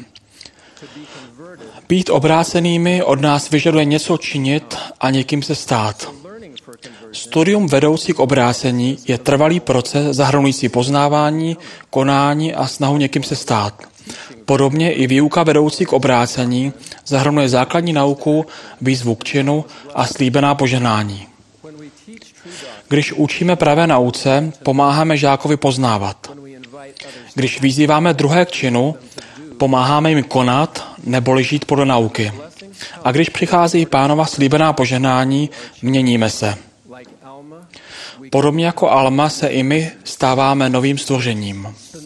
Být obrácenými od nás vyžaduje něco činit a někým se stát. Studium vedoucí k obrácení je trvalý proces zahrnující poznávání, konání a snahu někým se stát. Podobně i výuka vedoucí k obrácení zahrnuje základní nauku, výzvu k činu a slíbená požehnání. Když učíme pravé nauce, pomáháme žákovi poznávat. Když vyzýváme druhé k činu, pomáháme jim konat neboli žít podle nauky. A když přichází Pánova slíbená požehnání, měníme se. Podobně jako Alma se i my stáváme novým stvořením.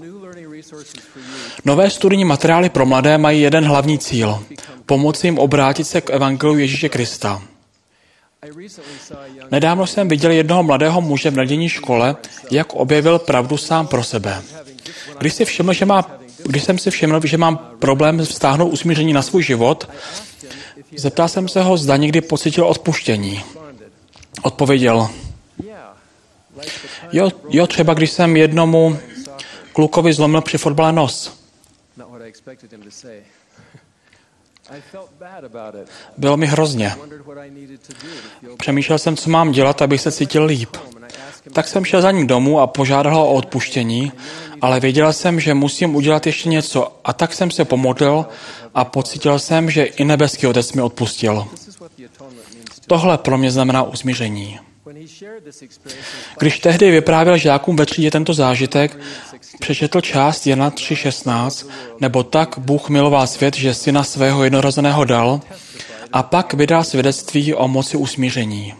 Nové studijní materiály pro mladé mají jeden hlavní cíl. Pomoci jim obrátit se k evangeliu Ježíše Krista. Nedávno jsem viděl jednoho mladého muže v nadějní škole, jak objevil pravdu sám pro sebe. Když jsem si všiml, že mám problém vztáhnout usmíření na svůj život, zeptal jsem se ho, zda někdy pocítil odpuštění. Odpověděl, jo, třeba když jsem jednomu klukovi zlomil při fotbale nos. Bylo mi hrozně. Přemýšlel jsem, co mám dělat, abych se cítil líp. Tak jsem šel za ním domů a požádal ho o odpuštění, ale věděl jsem, že musím udělat ještě něco a tak jsem se pomodlil a pocítil jsem, že i nebeský Otec mi odpustil. Tohle pro mě znamená usmíření. Když tehdy vyprávěl žákům ve třídě tento zážitek, přečetl část Jana 3.16, nebo tak Bůh miloval svět, že syna svého jednorozeného dal, a pak vydal svědectví o moci usmíření.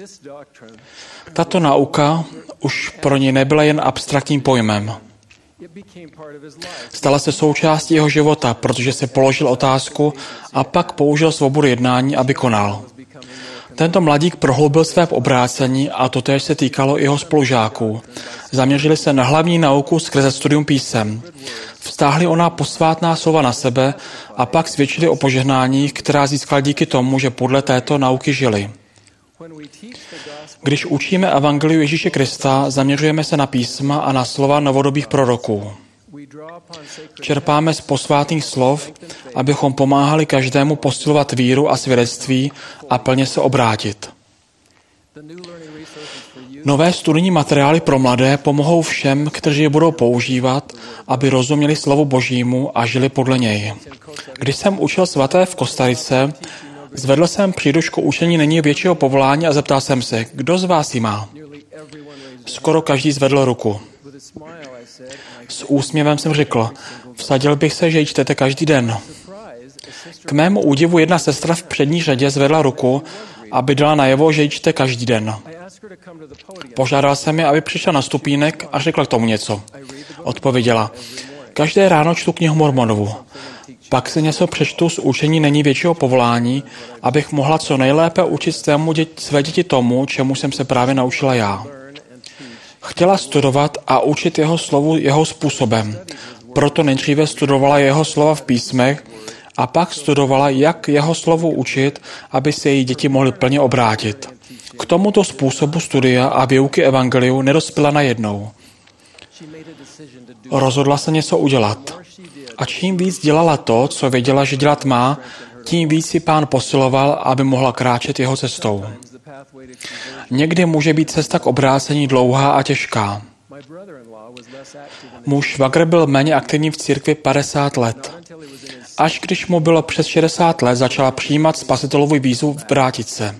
Tato nauka už pro něj nebyla jen abstraktním pojmem. Stala se součástí jeho života, protože se položil otázku a pak použil svobodu jednání, aby konal. Tento mladík prohloubil své obrácení a totéž se týkalo i jeho spolužáků. Zaměřili se na hlavní nauku skrze studium písem. Vztáhli ona posvátná slova na sebe a pak svědčili o požehnáních, která získala díky tomu, že podle této nauky žili. Když učíme evangeliu Ježíše Krista, zaměřujeme se na písma a na slova novodobých proroků. Čerpáme z posvátných slov, abychom pomáhali každému posilovat víru a svědectví a plně se obrátit. Nové studijní materiály pro mladé pomohou všem, kteří je budou používat, aby rozuměli slovu Božímu a žili podle něj. Když jsem učil svaté v Kostarice, zvedl jsem příručku Učení není většího povolání a zeptal jsem se, kdo z vás ji má? Skoro každý zvedl ruku. S úsměvem jsem řekl, vsadil bych se, že ji čtete každý den. K mému údivu jedna sestra v přední řadě zvedla ruku, aby dala najevo, že ji čte každý den. Požádal jsem je, aby přišla na stupínek a řekla k tomu něco. Odpověděla, každé ráno čtu knihu Mormonovu. Pak si něco přečtu z Učení není většího povolání, abych mohla co nejlépe učit své děti tomu, čemu jsem se právě naučila já. Chtěla studovat a učit jeho slovu jeho způsobem. Proto nejdříve studovala jeho slova v písmech a pak studovala, jak jeho slovu učit, aby se její děti mohly plně obrátit. K tomuto způsobu studia a výuky evangeliu nedospěla najednou. Rozhodla se něco udělat. A čím víc dělala to, co věděla, že dělat má, tím víc si Pán posiloval, aby mohla kráčet jeho cestou. Někdy může být cesta k obrácení dlouhá a těžká. Můj švagr byl méně aktivní v církvi 50 let. Až když mu bylo přes 60 let, začala přijímat Spasitelovu výzvu vrátit se.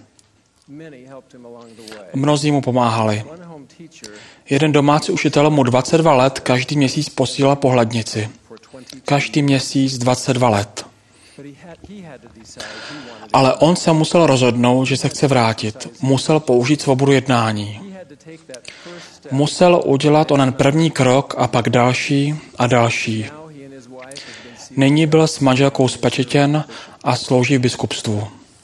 Mnozí mu pomáhali. Jeden domácí učitel mu 22 let každý měsíc posílal pohlednici. Každý měsíc 22 let. Ale on se musel rozhodnout, že se chce vrátit. Musel použít svobodu jednání. Musel udělat onen první krok a pak další a další. Nyní byl s manželkou spečetěn a slouží v biskupstvu.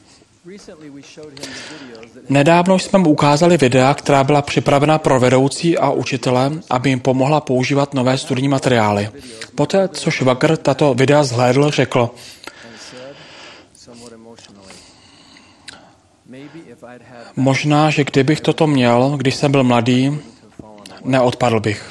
Nedávno jsme mu ukázali videa, která byla připravena pro vedoucí a učitele, aby jim pomohla používat nové studijní materiály. Poté, co švagr tato videa zhlédl, řekl: možná, že kdybych toto měl, když jsem byl mladý, neodpadl bych.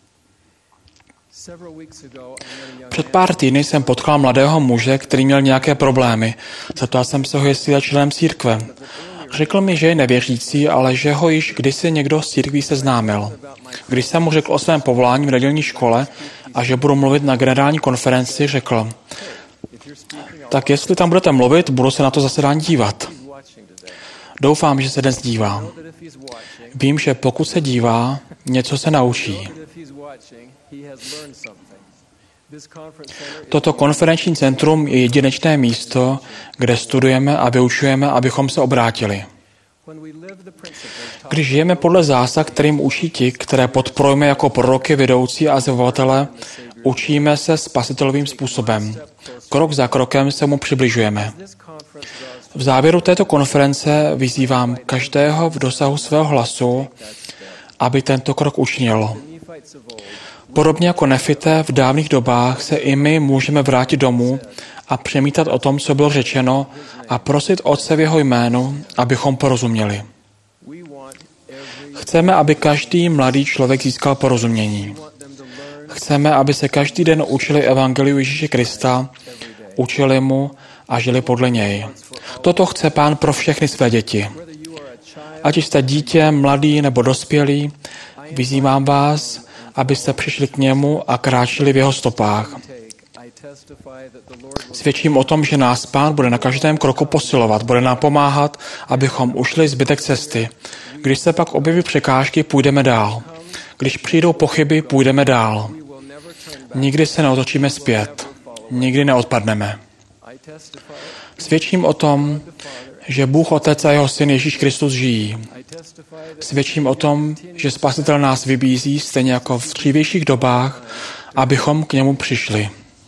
Před pár týdny jsem potkal mladého muže, který měl nějaké problémy. Zeptal jsem se ho, jestli je členem církve. Řekl mi, že je nevěřící, ale že ho již kdysi někdo z církví seznámil. Když jsem mu řekl o svém povolání v nedělní škole a že budu mluvit na generální konferenci, řekl: tak jestli tam budete mluvit, budu se na to zasedání dívat. Doufám, že se dnes dívá. Vím, že pokud se dívá, něco se naučí. Toto konferenční centrum je jedinečné místo, kde studujeme a vyučujeme, abychom se obrátili. Když žijeme podle zásad, kterým učí ti, které podporujeme jako proroky, vedoucí a zvěstovatele, učíme se spasitelovým způsobem. Krok za krokem se mu přibližujeme. V závěru této konference vyzývám každého v dosahu svého hlasu, aby tento krok učinil. Podobně jako Nefite v dávných dobách se i my můžeme vrátit domů a přemítat o tom, co bylo řečeno, a prosit Otce v jeho jménu, abychom porozuměli. Chceme, aby každý mladý člověk získal porozumění. Chceme, aby se každý den učili evangeliu Ježíše Krista, učili mu a žili podle něj. Toto chce Pán pro všechny své děti. Ať jste dítě, mladý nebo dospělý, vyzývám vás, abyste přišli k němu a kráčeli v jeho stopách. Svědčím o tom, že nás Pán bude na každém kroku posilovat, bude nám pomáhat, abychom ušli zbytek cesty. Když se pak objeví překážky, půjdeme dál. Když přijdou pochyby, půjdeme dál. Nikdy se neotočíme zpět. Nikdy neodpadneme. Svědčím o tom, že Bůh Otec a jeho Syn Ježíš Kristus žijí. Svědčím o tom, že Spasitel nás vybízí, stejně jako v dřívějších dobách, abychom k němu přišli.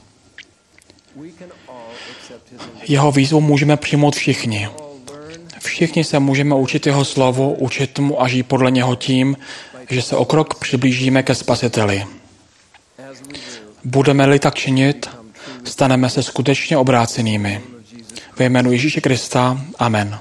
Jeho výzvu můžeme přijmout všichni. Všichni se můžeme učit jeho slovu, učit mu a žít podle něho tím, že se o krok přiblížíme ke Spasiteli. Budeme-li tak činit, staneme se skutečně obrácenými. Ve jménu Ježíše Krista. Amen.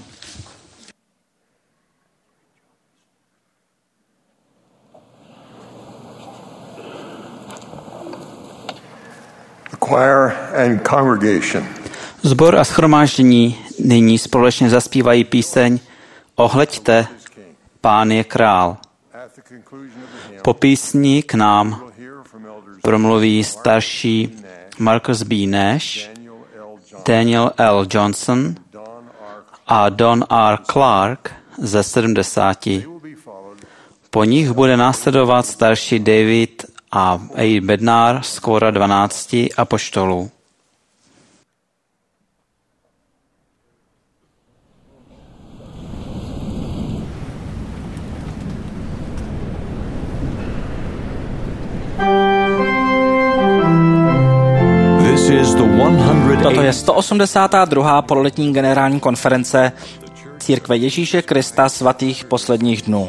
Choir and congregation. Sbor a shromáždění nyní společně zaspívají píseň Ohleďte, Pán je král. Po písni k nám promluví starší Marcus B. Nash, Daniel L. Johnson a Don R. Clark ze 70. Po nich bude následovat starší David a A. Bednar z kóra 12 apoštolů. Toto je 182. pololetní generální konference Církve Ježíše Krista svatých posledních dnů.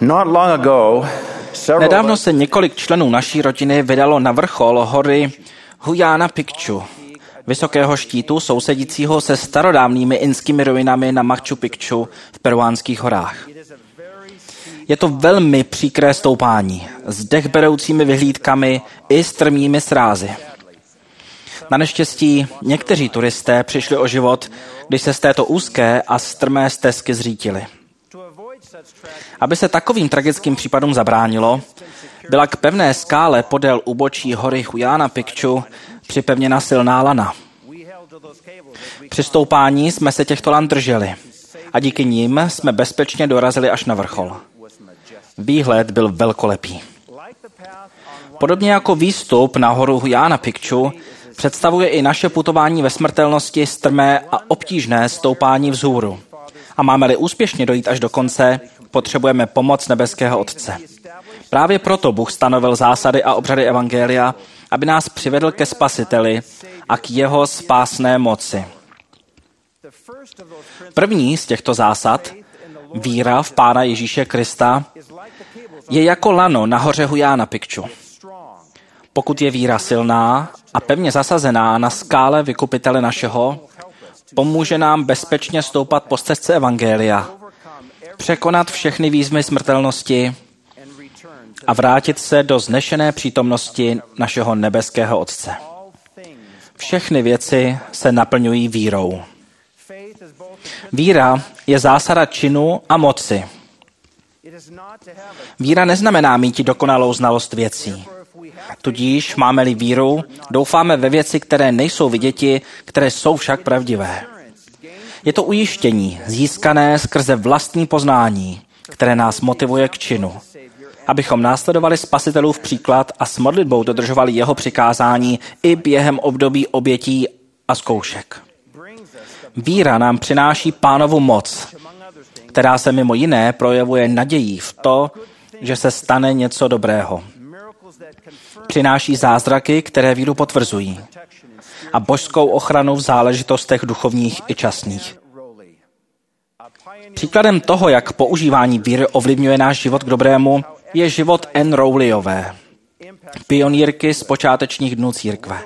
Nedávno se několik členů naší rodiny vydalo na vrchol hory Huyana Picchu, vysokého štítu sousedícího se starodávnými inskými ruinami na Machu Picchu v peruánských horách. Je to velmi příkré stoupání, s dechberoucími vyhlídkami i strmými srázy. Na neštěstí někteří turisté přišli o život, když se z této úzké a strmé stezky zřítili. Aby se takovým tragickým případům zabránilo, byla k pevné skále podél úbočí hory Huyana Picchu připevněna silná lana. Při stoupání jsme se těchto lan drželi a díky nim jsme bezpečně dorazili až na vrchol. Výhled byl velkolepý. Podobně jako výstup na horu Huyana Picchu představuje i naše putování ve smrtelnosti strmé a obtížné stoupání vzhůru. A máme-li úspěšně dojít až do konce, potřebujeme pomoc nebeského Otce. Právě proto Bůh stanovil zásady a obřady evangelia, aby nás přivedl ke Spasiteli a k jeho spásné moci. První z těchto zásad, víra v Pána Ježíše Krista, je jako lano na hoře Huyana Picchu. Pokud je víra silná a pevně zasazená na skále vykupitele našeho, pomůže nám bezpečně stoupat po stezce evangelia, překonat všechny výzvy smrtelnosti a vrátit se do znešené přítomnosti našeho nebeského Otce. Všechny věci se naplňují vírou. Víra je zásada činu a moci. Víra neznamená mít dokonalou znalost věcí. Tudíž máme-li víru, doufáme ve věci, které nejsou viděti, které jsou však pravdivé. Je to ujištění, získané skrze vlastní poznání, které nás motivuje k činu, abychom následovali Spasitelův příklad a s modlitbou dodržovali jeho přikázání i během období obětí a zkoušek. Víra nám přináší Pánovu moc, která se mimo jiné projevuje nadějí v to, že se stane něco dobrého. Přináší zázraky, které víru potvrzují, a božskou ochranu v záležitostech duchovních i časných. Příkladem toho, jak používání víry ovlivňuje náš život k dobrému, je život Anne Rowleyové, pionýrky z počátečních dnů církve.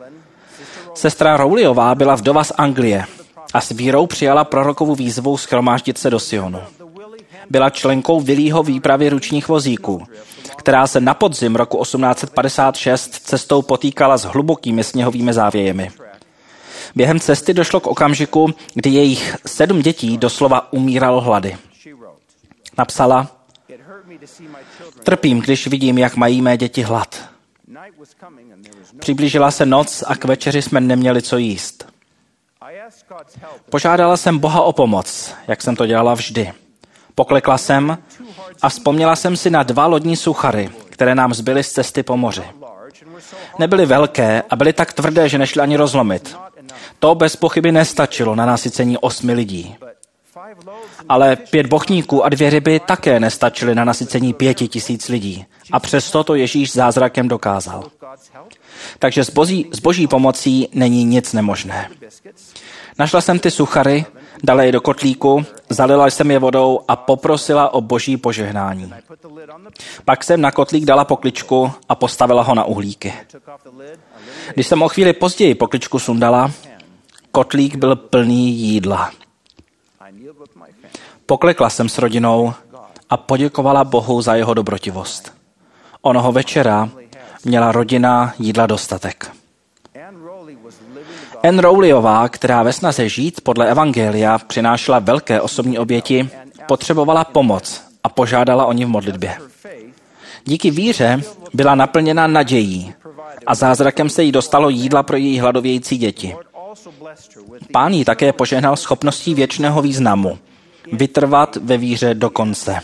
Sestra Rowleyová byla vdova z Anglie a s vírou přijala prorokovu výzvu shromáždit se do Sionu. Byla členkou Willieho výpravy ručních vozíků, která se na podzim roku 1856 cestou potýkala s hlubokými sněhovými závějemi. Během cesty došlo k okamžiku, kdy jejich 7 dětí doslova umíralo hlady. Napsala: "Trpím, když vidím, jak mají mé děti hlad. Přiblížila se noc a k večeři jsme neměli co jíst. Požádala jsem Boha o pomoc, jak jsem to dělala vždy. Poklekla jsem a vzpomněla jsem si na 2 lodní suchary, které nám zbyly z cesty po moři. Nebyly velké a byly tak tvrdé, že nešly ani rozlomit. To bez pochyby nestačilo na nasycení 8 lidí. Ale 5 bochníků a 2 ryby také nestačily na nasycení 5000 lidí. A přesto to Ježíš zázrakem dokázal. Takže s boží pomocí není nic nemožné. Našla jsem ty suchary, dala je do kotlíku, zalila jsem je vodou a poprosila o boží požehnání. Pak jsem na kotlík dala pokličku a postavila ho na uhlíky. Když jsem o chvíli později pokličku sundala, kotlík byl plný jídla. Poklekla jsem s rodinou a poděkovala Bohu za jeho dobrotivost. Onoho večera měla rodina jídla dostatek. Anne Rowleyová, která ve snaze žít podle evangelia přinášela velké osobní oběti, potřebovala pomoc a požádala o ní v modlitbě. Díky víře byla naplněna nadějí a zázrakem se jí dostalo jídla pro její hladovějící děti. Pán jí také požehnal schopností věčného významu, vytrvat ve víře do konce.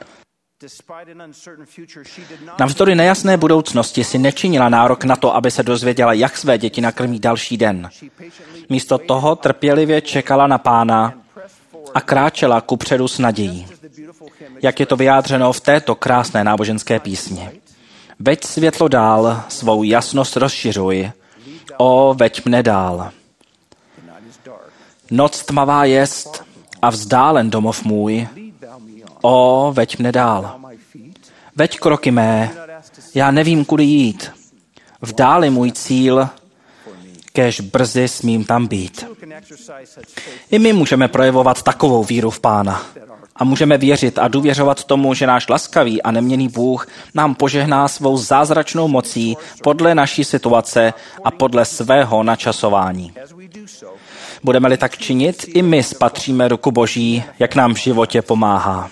Navzdory nejasné budoucnosti si nečinila nárok na to, aby se dozvěděla, jak své děti nakrmí další den. Místo toho trpělivě čekala na Pána a kráčela kupředu s nadějí. Jak je to vyjádřeno v této krásné náboženské písni. Veď světlo dál, svou jasnost rozšiřuj, o veď mne dál. Noc tmavá jest a vzdálen domov můj, o veď mne dál. Veď kroky mé, já nevím, kudy jít. Vdáli můj cíl, kéž brzy smím tam být. I my můžeme projevovat takovou víru v Pána. A můžeme věřit a důvěřovat tomu, že náš laskavý a neměnný Bůh nám požehná svou zázračnou mocí podle naší situace a podle svého načasování. Budeme-li tak činit, i my spatříme ruku Boží, jak nám v životě pomáhá.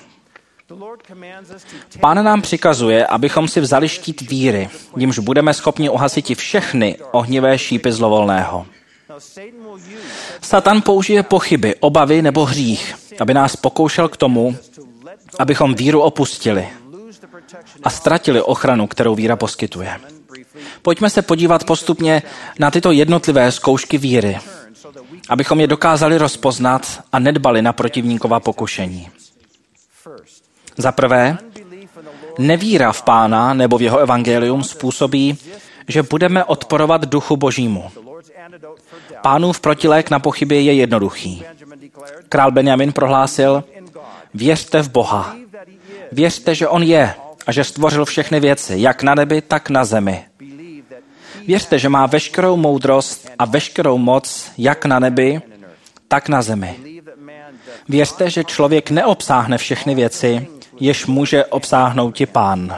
Pán nám přikazuje, abychom si vzali štít víry, jimž budeme schopni uhasit všechny ohnivé šípy zlovolného. Satan použije pochyby, obavy nebo hřích, aby nás pokoušel k tomu, abychom víru opustili a ztratili ochranu, kterou víra poskytuje. Pojďme se podívat postupně na tyto jednotlivé zkoušky víry, abychom je dokázali rozpoznat a nedbali na protivníkova pokušení. Za prvé, nevíra v Pána nebo v jeho evangelium způsobí, že budeme odporovat Duchu Božímu. Pánův protilék na pochyby je jednoduchý. Král Benjamin prohlásil: věřte v Boha. Věřte, že on je a že stvořil všechny věci, jak na nebi, tak na zemi. Věřte, že má veškerou moudrost a veškerou moc, jak na nebi, tak na zemi. Věřte, že člověk neobsáhne všechny věci, jež může obsáhnout i Pán.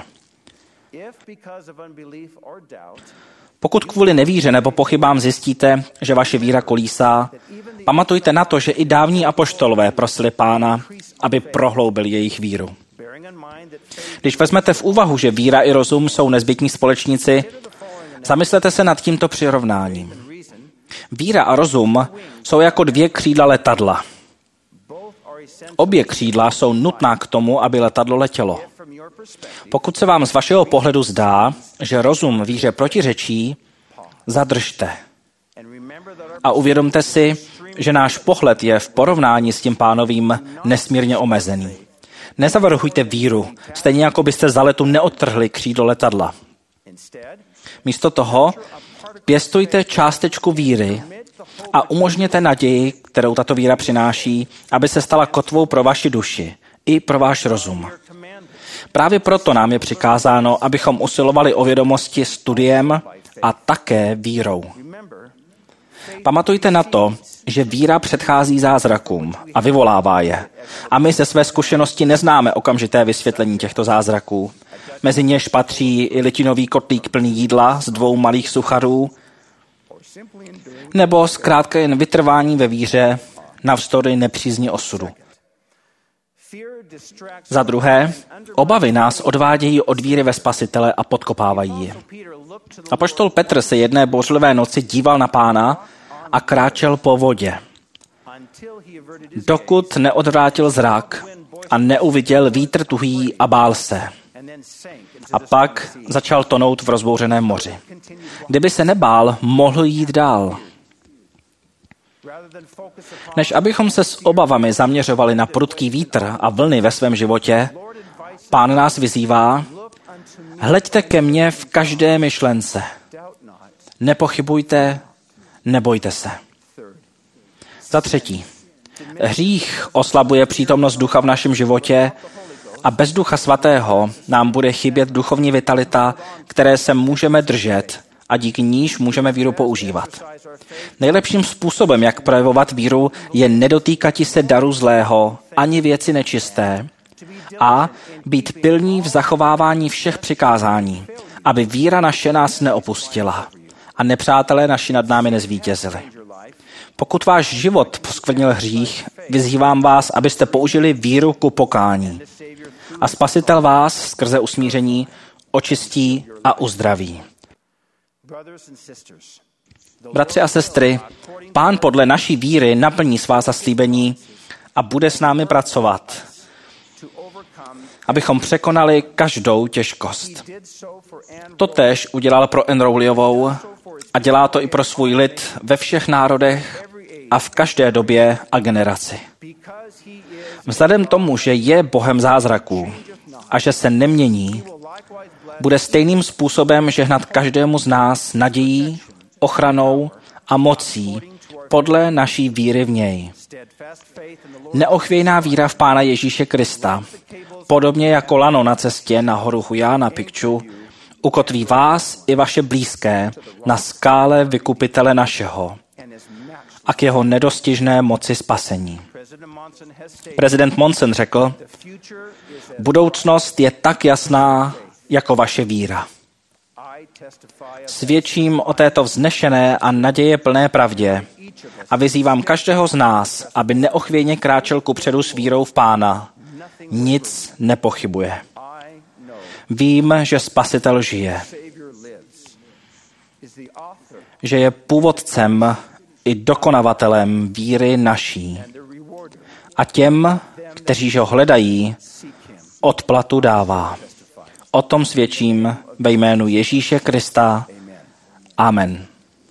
Pokud kvůli nevíře nebo pochybám zjistíte, že vaše víra kolísá, pamatujte na to, že i dávní apoštolové prosili Pána, aby prohloubil jejich víru. Když vezmete v úvahu, že víra i rozum jsou nezbytní společníci, zamyslete se nad tímto přirovnáním. Víra a rozum jsou jako dvě křídla letadla. Obě křídla jsou nutná k tomu, aby letadlo letělo. Pokud se vám z vašeho pohledu zdá, že rozum víře protiřečí, zadržte. A uvědomte si, že náš pohled je v porovnání s tím Pánovým nesmírně omezený. Nezavrhujte víru, stejně jako byste za letu neodtrhli křídlo letadla. Místo toho pěstujte částečku víry a umožněte naději, kterou tato víra přináší, aby se stala kotvou pro vaši duši i pro váš rozum. Právě proto nám je přikázáno, abychom usilovali o vědomosti studiem a také vírou. Pamatujte na to, že víra předchází zázrakům a vyvolává je. A my ze své zkušenosti neznáme okamžité vysvětlení těchto zázraků. Mezi něž patří i litinový kotlík plný jídla z 2 malých sucharů, nebo zkrátka jen vytrvání ve víře navzdory nepřízni osudu. Za druhé, obavy nás odvádějí od víry ve Spasitele a podkopávají ji. Apoštol Petr se jedné bouřlivé noci díval na Pána a kráčel po vodě, dokud neodvrátil zrak a neuviděl vítr tuhý a bál se. A pak začal tonout v rozbouřeném moři. Kdyby se nebál, mohl jít dál. Než abychom se s obavami zaměřovali na prudký vítr a vlny ve svém životě, Pán nás vyzývá: hleďte ke mně v každé myšlence. Nepochybujte, nebojte se. Za třetí, hřích oslabuje přítomnost ducha v našem životě a bez Ducha Svatého nám bude chybět duchovní vitalita, které se můžeme držet a díky níž můžeme víru používat. Nejlepším způsobem, jak projevovat víru, je nedotýkati se daru zlého ani věci nečisté a být pilní v zachovávání všech přikázání, aby víra naše nás neopustila a nepřátelé naši nad námi nezvítězili. Pokud váš život poskvrnil hřích, vyzývám vás, abyste použili víru ku pokání. A Spasitel vás skrze usmíření očistí a uzdraví. Bratři a sestry, Pán podle naší víry naplní svá zaslíbení a bude s námi pracovat, abychom překonali každou těžkost. Totéž udělal pro Enrouliovou a dělá to i pro svůj lid ve všech národech a v každé době a generaci. Vzhledem tomu, že je Bohem zázraků a že se nemění, bude stejným způsobem žehnat každému z nás nadějí, ochranou a mocí podle naší víry v něj. Neochvějná víra v Pána Ježíše Krista podobně jako lano na cestě na horu Hujána Pikču, ukotví vás i vaše blízké na skále vykupitele našeho a k jeho nedostižné moci spasení. Prezident Monson řekl, budoucnost je tak jasná jako vaše víra. Svědčím o této vznešené a naděje plné pravdě a vyzývám každého z nás, aby neochvějně kráčel kupředu s vírou v Pána. Nic nepochybuje. Vím, že Spasitel žije. Že je původcem i dokonavatelem víry naší. A těm, kteří ho hledají, odplatu dává. O tom svědčím ve jménu Ježíše Krista. Amen.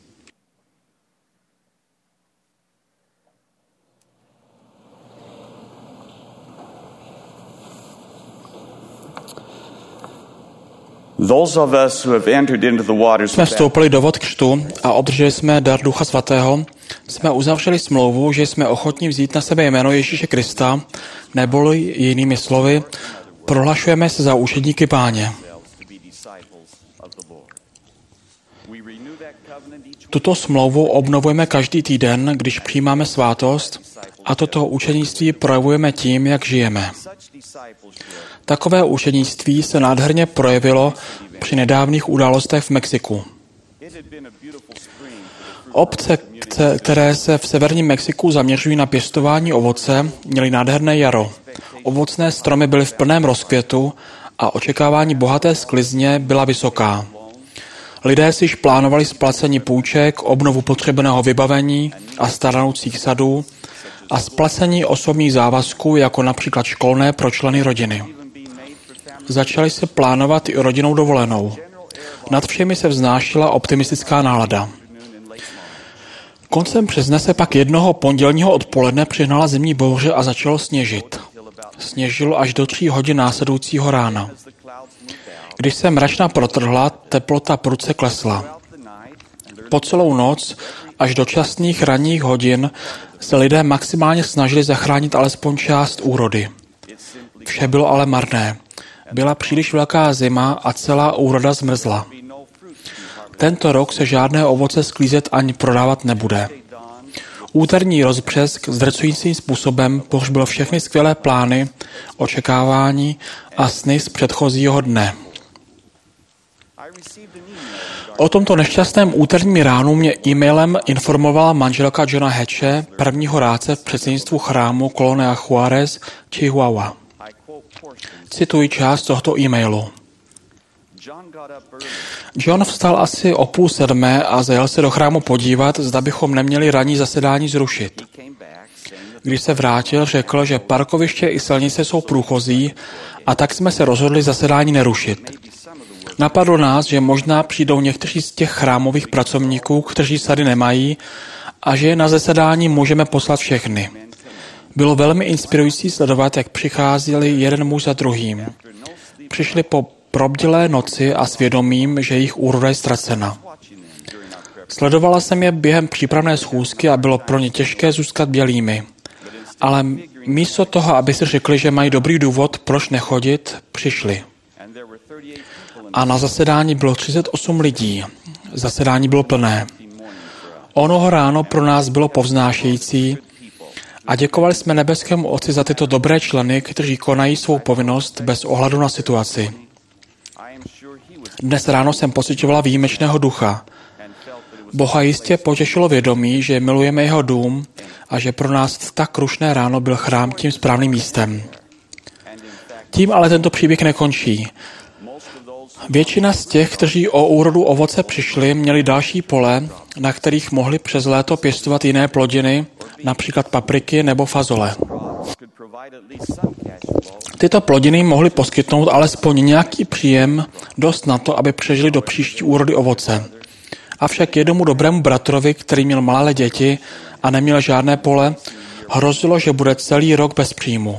Jsme vstoupili do vod křtu a obdrželi jsme dar Ducha Svatého. Jsme uzavřeli smlouvu, že jsme ochotní vzít na sebe jméno Ježíše Krista, neboli jinými slovy, prohlašujeme se za učedníky Páně. Tuto smlouvu obnovujeme každý týden, když přijímáme svátost, a toto učednictví projevujeme tím, jak žijeme. Takové učednictví se nádherně projevilo při nedávných událostech v Mexiku. Obce, které se v severním Mexiku zaměřují na pěstování ovoce, měly nádherné jaro. Ovocné stromy byly v plném rozkvětu a očekávání bohaté sklizně byla vysoká. Lidé si již plánovali splacení půjček, obnovu potřebného vybavení a staranoucích sadů a splacení osobních závazků, jako například školné pro členy rodiny. Začali se plánovat i rodinnou dovolenou. Nad všemi se vznášela optimistická nálada. Koncem března se pak jednoho pondělního odpoledne přihnala zimní bouře a začalo sněžit. Sněžilo až do 3 hodin následujícího rána. Když se mračna protrhla, teplota prudce klesla. Po celou noc až do časných ranních hodin se lidé maximálně snažili zachránit alespoň část úrody. Vše bylo ale marné. Byla příliš velká zima a celá úroda zmrzla. Tento rok se žádné ovoce sklízet ani prodávat nebude. Úterní rozbřesk zdrcujícím způsobem pohřbil všechny skvělé plány, očekávání a sny z předchozího dne. O tomto nešťastném úterním ránu mě e-mailem informovala manželka Johna Hatche, prvního rádce v předsednictvu chrámu Colonia Juárez, Chihuahua. Cituji část tohoto e-mailu. John vstal asi o 6:30 a zajel se do chrámu podívat, zda bychom neměli ranní zasedání zrušit. Když se vrátil, řekl, že parkoviště i silnice jsou průchozí, a tak jsme se rozhodli zasedání nerušit. Napadlo nás, že možná přijdou někteří z těch chrámových pracovníků, kteří sady nemají, a že je na zasedání můžeme poslat všechny. Bylo velmi inspirující sledovat, jak přicházeli jeden muž za druhým. Přišli po probdělé noci a svědomím, že jejich úroda je ztracena. Sledovala jsem je během přípravné schůzky a bylo pro ně těžké zůstat bělými. Ale místo toho, aby si řekli, že mají dobrý důvod, proč nechodit, přišli. A na zasedání bylo 38 lidí. Zasedání bylo plné. Onoho ráno pro nás bylo povznášející a děkovali jsme nebeskému Otci za tyto dobré členy, kteří konají svou povinnost bez ohledu na situaci. Dnes ráno jsem pociťovala výjimečného ducha. Boha jistě potěšilo vědomí, že milujeme jeho dům a že pro nás tak krušné ráno byl chrám tím správným místem. Tím ale tento příběh nekončí. Většina z těch, kteří o úrodu ovoce přišli, měli další pole, na kterých mohli přes léto pěstovat jiné plodiny, například papriky nebo fazole. Tyto plodiny mohly poskytnout alespoň nějaký příjem, dost na to, aby přežili do příští úrody ovoce. Avšak jednomu dobrému bratrovi, který měl malé děti a neměl žádné pole, hrozilo, že bude celý rok bez příjmu.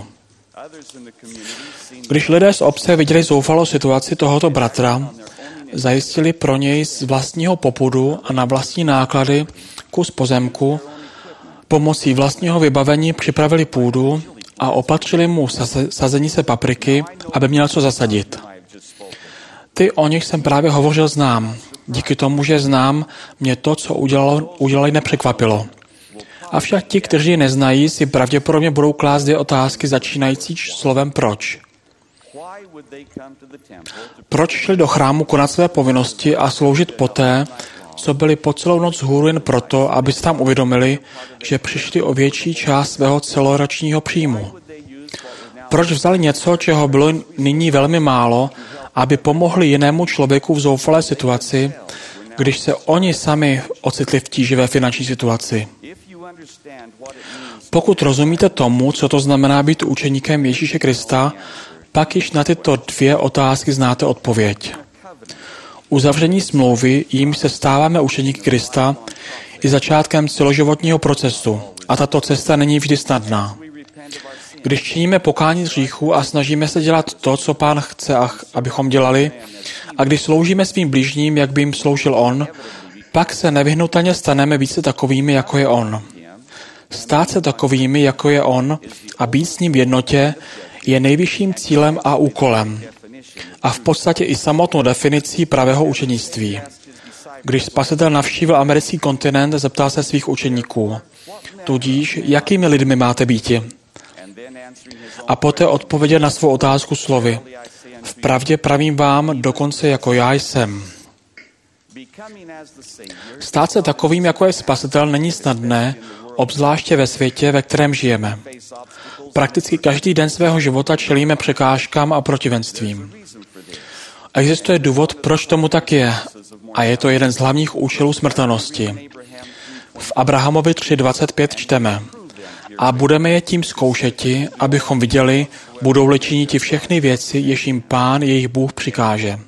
Když lidé z obce viděli zoufalou situaci tohoto bratra, zajistili pro něj z vlastního popudu a na vlastní náklady kus pozemku, pomocí vlastního vybavení připravili půdu a opatřili mu sazení se papriky, aby měl co zasadit. Ty, o nich jsem právě hovořil, znám. Díky tomu, že znám, mě to, co udělali, nepřekvapilo. Avšak ti, kteří je neznají, si pravděpodobně budou klást 2 otázky začínající slovem proč. Proč šli do chrámu konat své povinnosti a sloužit poté, co byli po celou noc vzhůru jen proto, aby se tam uvědomili, že přišli o větší část svého celoročního příjmu? Proč vzali něco, čeho bylo nyní velmi málo, aby pomohli jinému člověku v zoufalé situaci, když se oni sami ocitli v tíživé finanční situaci? Pokud rozumíte tomu, co to znamená být učeníkem Ježíše Krista, pak již na tyto 2 otázky znáte odpověď. Uzavření smlouvy, jím se stáváme učeníky Krista, je začátkem celoživotního procesu a tato cesta není vždy snadná. Když činíme pokání z hříchu a snažíme se dělat to, co Pán chce, abychom dělali, a když sloužíme svým blížním, jak by jim sloužil On, pak se nevyhnutelně staneme více takovými, jako je On. Stát se takovými, jako je On, a být s ním v jednotě je nejvyšším cílem a úkolem. A v podstatě i samotnou definicí pravého učenictví. Když Spasitel navštívil americký kontinent, zeptal se svých učeníků: tudíž, jakými lidmi máte býti? A poté odpověděl na svou otázku slovy: vpravdě pravím vám, dokonce jako já jsem. Stát se takovým, jako je Spasitel, není snadné, obzvláště ve světě, ve kterém žijeme. Prakticky každý den svého života čelíme překážkám a protivenstvím. Existuje důvod, proč tomu tak je, a je to jeden z hlavních účelů smrtelnosti. V Abrahamovi 3.25 čteme: a budeme je tím zkoušeti, abychom viděli, budou-li činiti všechny věci, jež jim Pán, jejich Bůh, přikáže.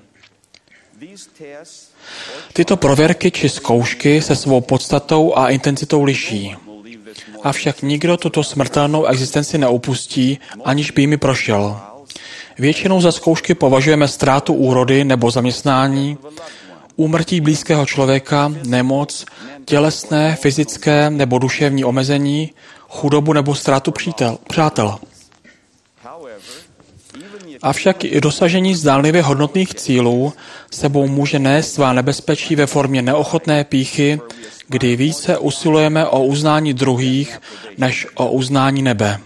Tyto prověrky či zkoušky se svou podstatou a intenzitou liší. Avšak nikdo tuto smrtelnou existenci neopustí, aniž by jimi prošel. Většinou za zkoušky považujeme ztrátu úrody nebo zaměstnání, úmrtí blízkého člověka, nemoc, tělesné, fyzické nebo duševní omezení, chudobu nebo ztrátu přátel. Avšak i dosažení zdánlivě hodnotných cílů sebou může nést svá nebezpečí ve formě neochotné pýchy, kdy více usilujeme o uznání druhých, než o uznání nebe.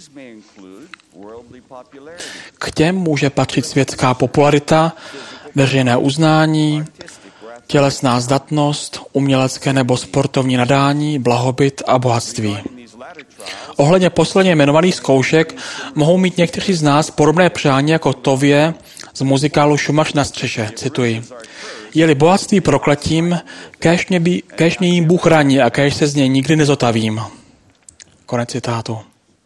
K těm může patřit světská popularita, veřejné uznání, tělesná zdatnost, umělecké nebo sportovní nadání, blahobyt a bohatství. Ohledně posledně jmenovaných zkoušek mohou mít někteří z nás podobné přání jako Tově z muzikálu Šumař na střeše, cituji. Je-li bohatství prokletím, kéž mě jim Bůh raní a kéž se z něj nikdy nezotavím. Konec citátu.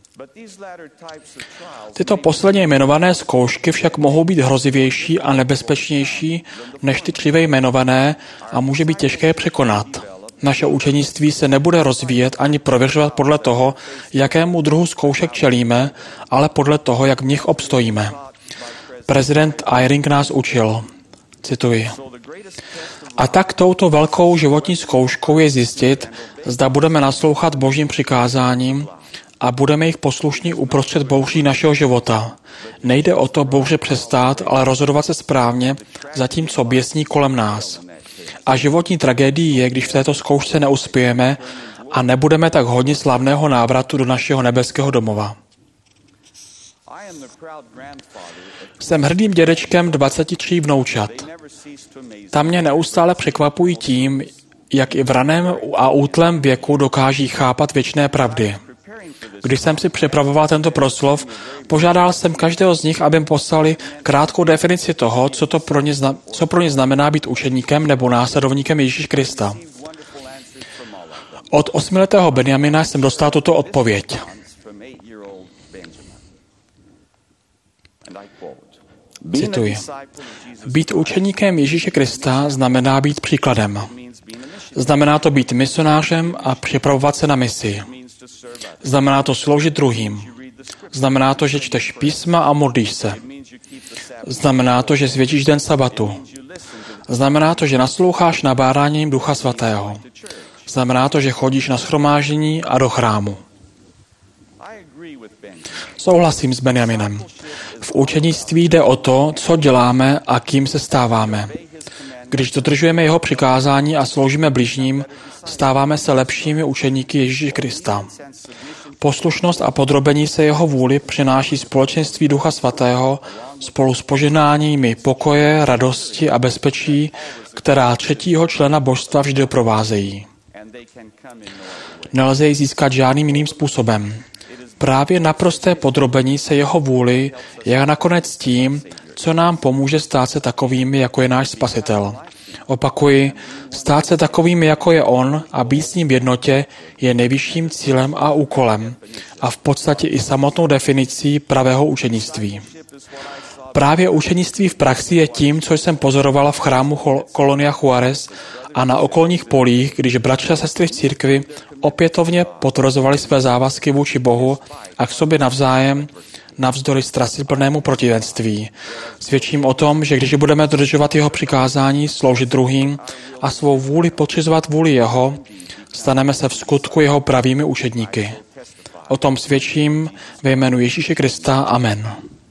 Tyto posledně jmenované zkoušky však mohou být hrozivější a nebezpečnější než ty dříve jmenované a může být těžké překonat. Naše učenictví se nebude rozvíjet ani prověřovat podle toho, jakému druhu zkoušek čelíme, ale podle toho, jak v nich obstojíme. Prezident Eyring nás učil, cituji: a tak touto velkou životní zkouškou je zjistit, zda budeme naslouchat Božím přikázáním a budeme jich poslušní uprostřed bouří našeho života. Nejde o to bouře přestát, ale rozhodovat se správně, zatímco běsní kolem nás. A životní tragédií je, když v této zkoušce neuspějeme a nebudeme tak hodni slavného návratu do našeho nebeského domova. Jsem hrdým dědečkem 23 vnoučat. Tam mě neustále překvapují tím, jak i v raném a útlém věku dokáží chápat věčné pravdy. Když jsem si připravoval tento proslov, požádal jsem každého z nich, aby mi poslali krátkou definici toho, co pro ně znamená být učeníkem nebo následovníkem Ježíše Krista. Od 8letého Benjamina jsem dostal tuto odpověď. Cituji. Být učeníkem Ježíše Krista znamená být příkladem. Znamená to být misionářem a připravovat se na misi. Znamená to sloužit druhým. Znamená to, že čteš písma a modlíš se. Znamená to, že světíš den sabatu. Znamená to, že nasloucháš nabádáním Ducha Svatého. Znamená to, že chodíš na shromáždění a do chrámu. Souhlasím s Benjaminem. V učednictví jde o to, co děláme a kým se stáváme. Když dodržujeme jeho přikázání a sloužíme bližním, stáváme se lepšími učeníky Ježíše Krista. Poslušnost a podrobení se jeho vůli přináší společenství Ducha Svatého spolu s požehnáními pokoje, radosti a bezpečí, která třetího člena božstva vždy doprovázejí. Nelze ji získat žádným jiným způsobem. Právě naprosté podrobení se jeho vůli je nakonec tím, co nám pomůže stát se takovými, jako je náš Spasitel. Opakuji, stát se takovými, jako je on a být s ním v jednotě je nejvyšším cílem a úkolem a v podstatě i samotnou definicí pravého učednictví. Právě učednictví v praxi je tím, co jsem pozorovala v chrámu Colonia Juárez a na okolních polích, když bratři a sestry v církvi opětovně potvrzovali své závazky vůči Bohu a k sobě navzájem navzdory strassyplnému protivenství. Svědčím o tom, že když budeme dodržovat jeho přikázání, sloužit druhým a svou vůli podřizovat vůli jeho, staneme se v skutku jeho pravými učedníky. O tom svědčím ve jménu Ježíše Krista. Amen.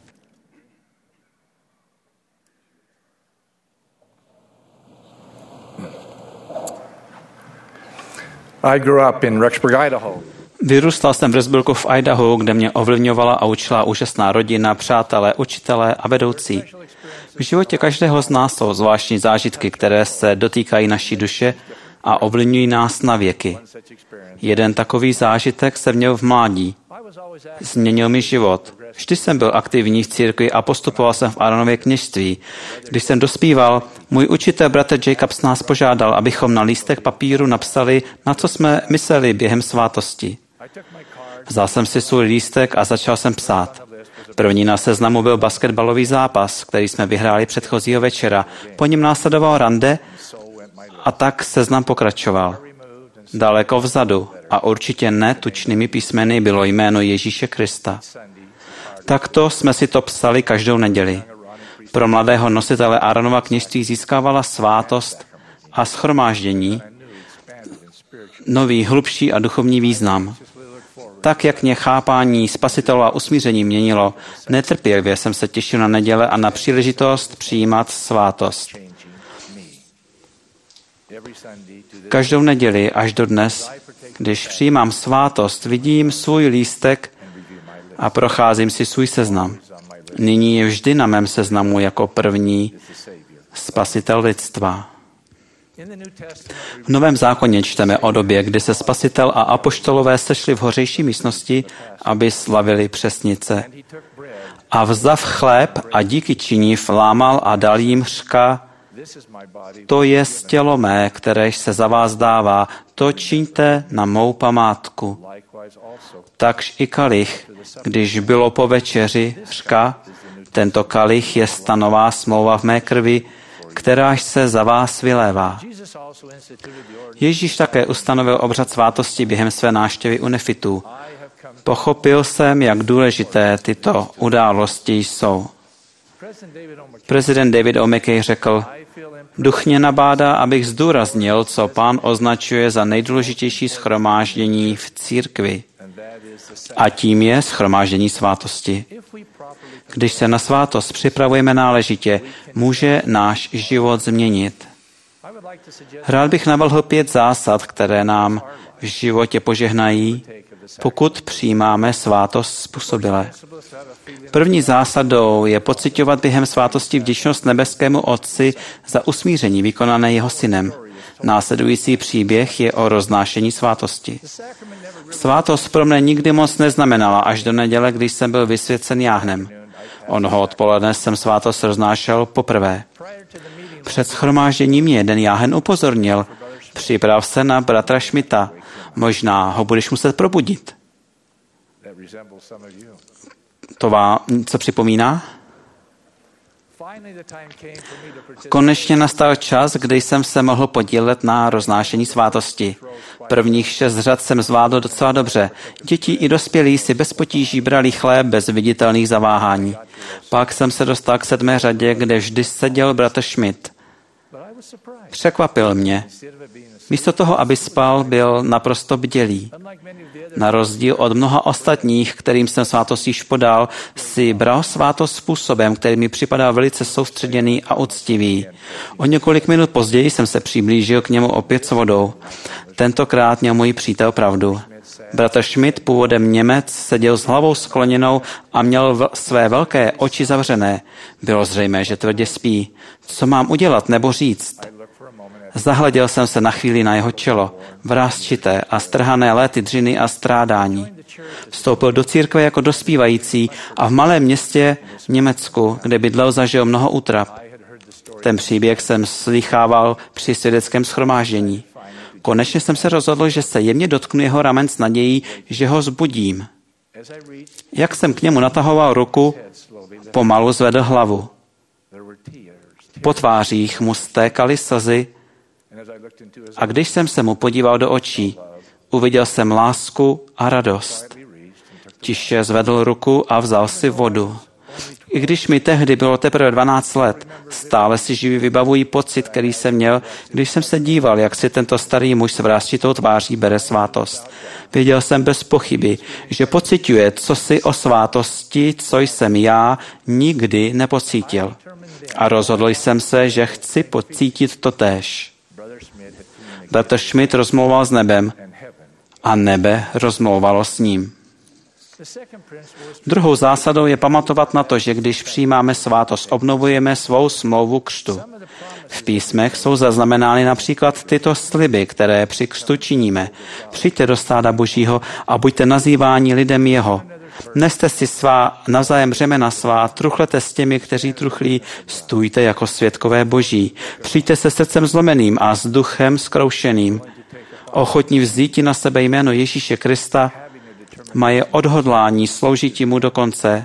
I grew up in Rexburg, Idaho. Vyrůstal jsem v Rexburgu v Idahu, kde mě ovlivňovala a učila úžasná rodina, přátelé, učitelé a vedoucí. V životě každého z nás jsou zvláštní zážitky, které se dotýkají naší duše a ovlivňují nás na věky. Jeden takový zážitek se měl v mládí. Změnil mi život. Vždy jsem byl aktivní v církvi a postupoval jsem v Aaronově kněžství. Když jsem dospíval, můj učitel bratr Jacobs nás požádal, abychom na lístek papíru napsali, na co jsme mysleli během svátosti. Vzal jsem si svůj lístek a začal jsem psát. První na seznamu byl basketbalový zápas, který jsme vyhráli předchozího večera. Po něm následoval rande a tak seznam pokračoval. Daleko vzadu a určitě ne tučnými písmeny bylo jméno Ježíše Krista. Takto jsme si to psali každou neděli. Pro mladého nositele Aaronova kněžství získávala svátost a shromáždění nový, hlubší a duchovní význam. Tak, jak mě chápání Spasitelova usmíření měnilo, netrpělivě jsem se těšil na neděle a na příležitost přijímat svátost. Každou neděli až do dnes, když přijímám svátost, vidím svůj lístek a procházím si svůj seznam. Nyní je vždy na mém seznamu jako první Spasitel lidstva. V Novém zákoně čteme o době, kdy se Spasitel a apoštolové sešli v hořejší místnosti, aby slavili přesnice. A vzav chléb a díky činív lámal a dal jim řka: to je tělo mé, kteréž se za vás dává, to čiňte na mou památku. Takž i kalich, když bylo po večeři, řka: tento kalich je stanová smlouva v mé krvi, kteráž se za vás vylévá. Ježíš také ustanovil obřad svátosti během své návštěvy u nefitů. Pochopil jsem, jak důležité tyto události jsou. Prezident David O. McKay řekl: duch mě nabádá, abych zdůraznil, co Pán označuje za nejdůležitější shromáždění v církvi. A tím je shromáždění svátosti. Když se na svátost připravujeme náležitě, může náš život změnit. Rád bych navrhl 5 zásad, které nám v životě požehnají, pokud přijímáme svátost způsobile. První zásadou je pociťovat během svátosti vděčnost nebeskému Otci za usmíření vykonané jeho synem. Následující příběh je o roznášení svátosti. Svátost pro mne nikdy moc neznamenala až do neděle, když jsem byl vysvěcen jáhnem. Onoho odpoledne jsem svátost roznášel poprvé. Před shromážděním mě jeden jáhen upozornil: připrav se na bratra Schmidta, možná ho budeš muset probudit. To vám co připomíná? Konečně nastal čas, kdy jsem se mohl podílet na roznášení svátosti. Prvních 6 řad jsem zvládl docela dobře. Děti i dospělí si bez potíží brali chléb bez viditelných zaváhání. Pak jsem se dostal k 7. řadě, kde vždy seděl bratr Schmidt. Překvapil mě. Místo toho, aby spal, byl naprosto bdělý. Na rozdíl od mnoha ostatních, kterým jsem svátost již podal, si bral svátost způsobem, který mi připadal velice soustředěný a uctivý. O několik minut později jsem se přiblížil k němu opět s vodou. Tentokrát měl můj přítel pravdu. Bratr Schmidt, původem Němec, seděl s hlavou skloněnou a měl své velké oči zavřené. Bylo zřejmé, že tvrdě spí. Co mám udělat nebo říct? Zahleděl jsem se na chvíli na jeho čelo, vrásčité a strhané léty dřiny a strádání. Vstoupil do církve jako dospívající a v malém městě v Německu, kde bydlel, zažil mnoho útrap. Ten příběh jsem slýchával při svědeckém shromáždění. Konečně jsem se rozhodl, že se jemně dotknu jeho ramen s nadějí, že ho zbudím. Jak jsem k němu natahoval ruku, pomalu zvedl hlavu. Po tvářích mu stékaly slzy a když jsem se mu podíval do očí, uviděl jsem lásku a radost. Tiše zvedl ruku a vzal si vodu. I když mi tehdy bylo teprve 12 let, stále si živě vybavuji pocit, který jsem měl, když jsem se díval, jak si tento starý muž s vrásčitou tváří bere svátost. Věděl jsem bez pochyby, že pociťuje cosi o svátosti, co jsem já nikdy nepocítil. A rozhodl jsem se, že chci pocítit totéž. Bratr Schmidt rozmlouval s nebem a nebe rozmlouvalo s ním. Druhou zásadou je pamatovat na to, že když přijímáme svátost, obnovujeme svou smlouvu křtu. V písmech jsou zaznamenány například tyto sliby, které při křtu činíme. Přijďte do stáda Božího a buďte nazýváni lidem jeho. Neste si svá navzájem břemena svá, truchlete s těmi, kteří truchlí, stůjte jako svědkové Boží. Přijďte se srdcem zlomeným a s duchem zkroušeným. Ochotní vzíti na sebe jméno Ježíše Krista, mají odhodlání sloužit mu do konce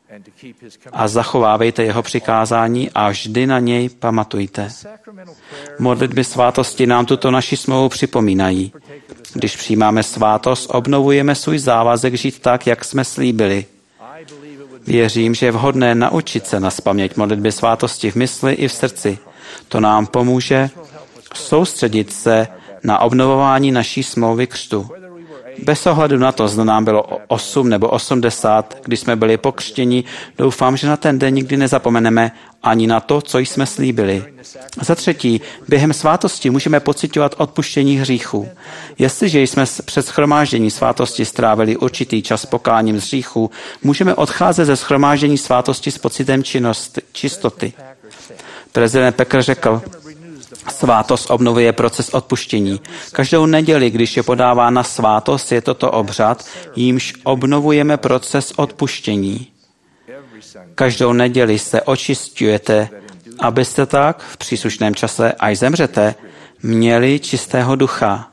a zachovávejte jeho přikázání a vždy na něj pamatujte. Modlitby svátosti nám tuto naši smlouvu připomínají. Když přijímáme svátost, obnovujeme svůj závazek žít tak, jak jsme slíbili. Věřím, že je vhodné naučit se nazpaměť modlitby svátosti v mysli i v srdci. To nám pomůže soustředit se na obnovování naší smlouvy křtu. Bez ohledu na to, zda nám bylo 8 nebo 80, když jsme byli pokřtěni, doufám, že na ten den nikdy nezapomeneme ani na to, co jsme slíbili. Za třetí, během svátosti můžeme pociťovat odpuštění hříchů. Jestliže jsme před shromáždění svátosti strávili určitý čas pokáním z hříchů, můžeme odcházet ze shromáždění svátosti s pocitem čistoty. Prezident Pecker řekl, svátost obnovuje proces odpuštění. Každou neděli, když je podávána svátost, je toto obřad, jímž obnovujeme proces odpuštění. Každou neděli se očisťujete, abyste tak v příslušném čase, až zemřete, měli čistého ducha.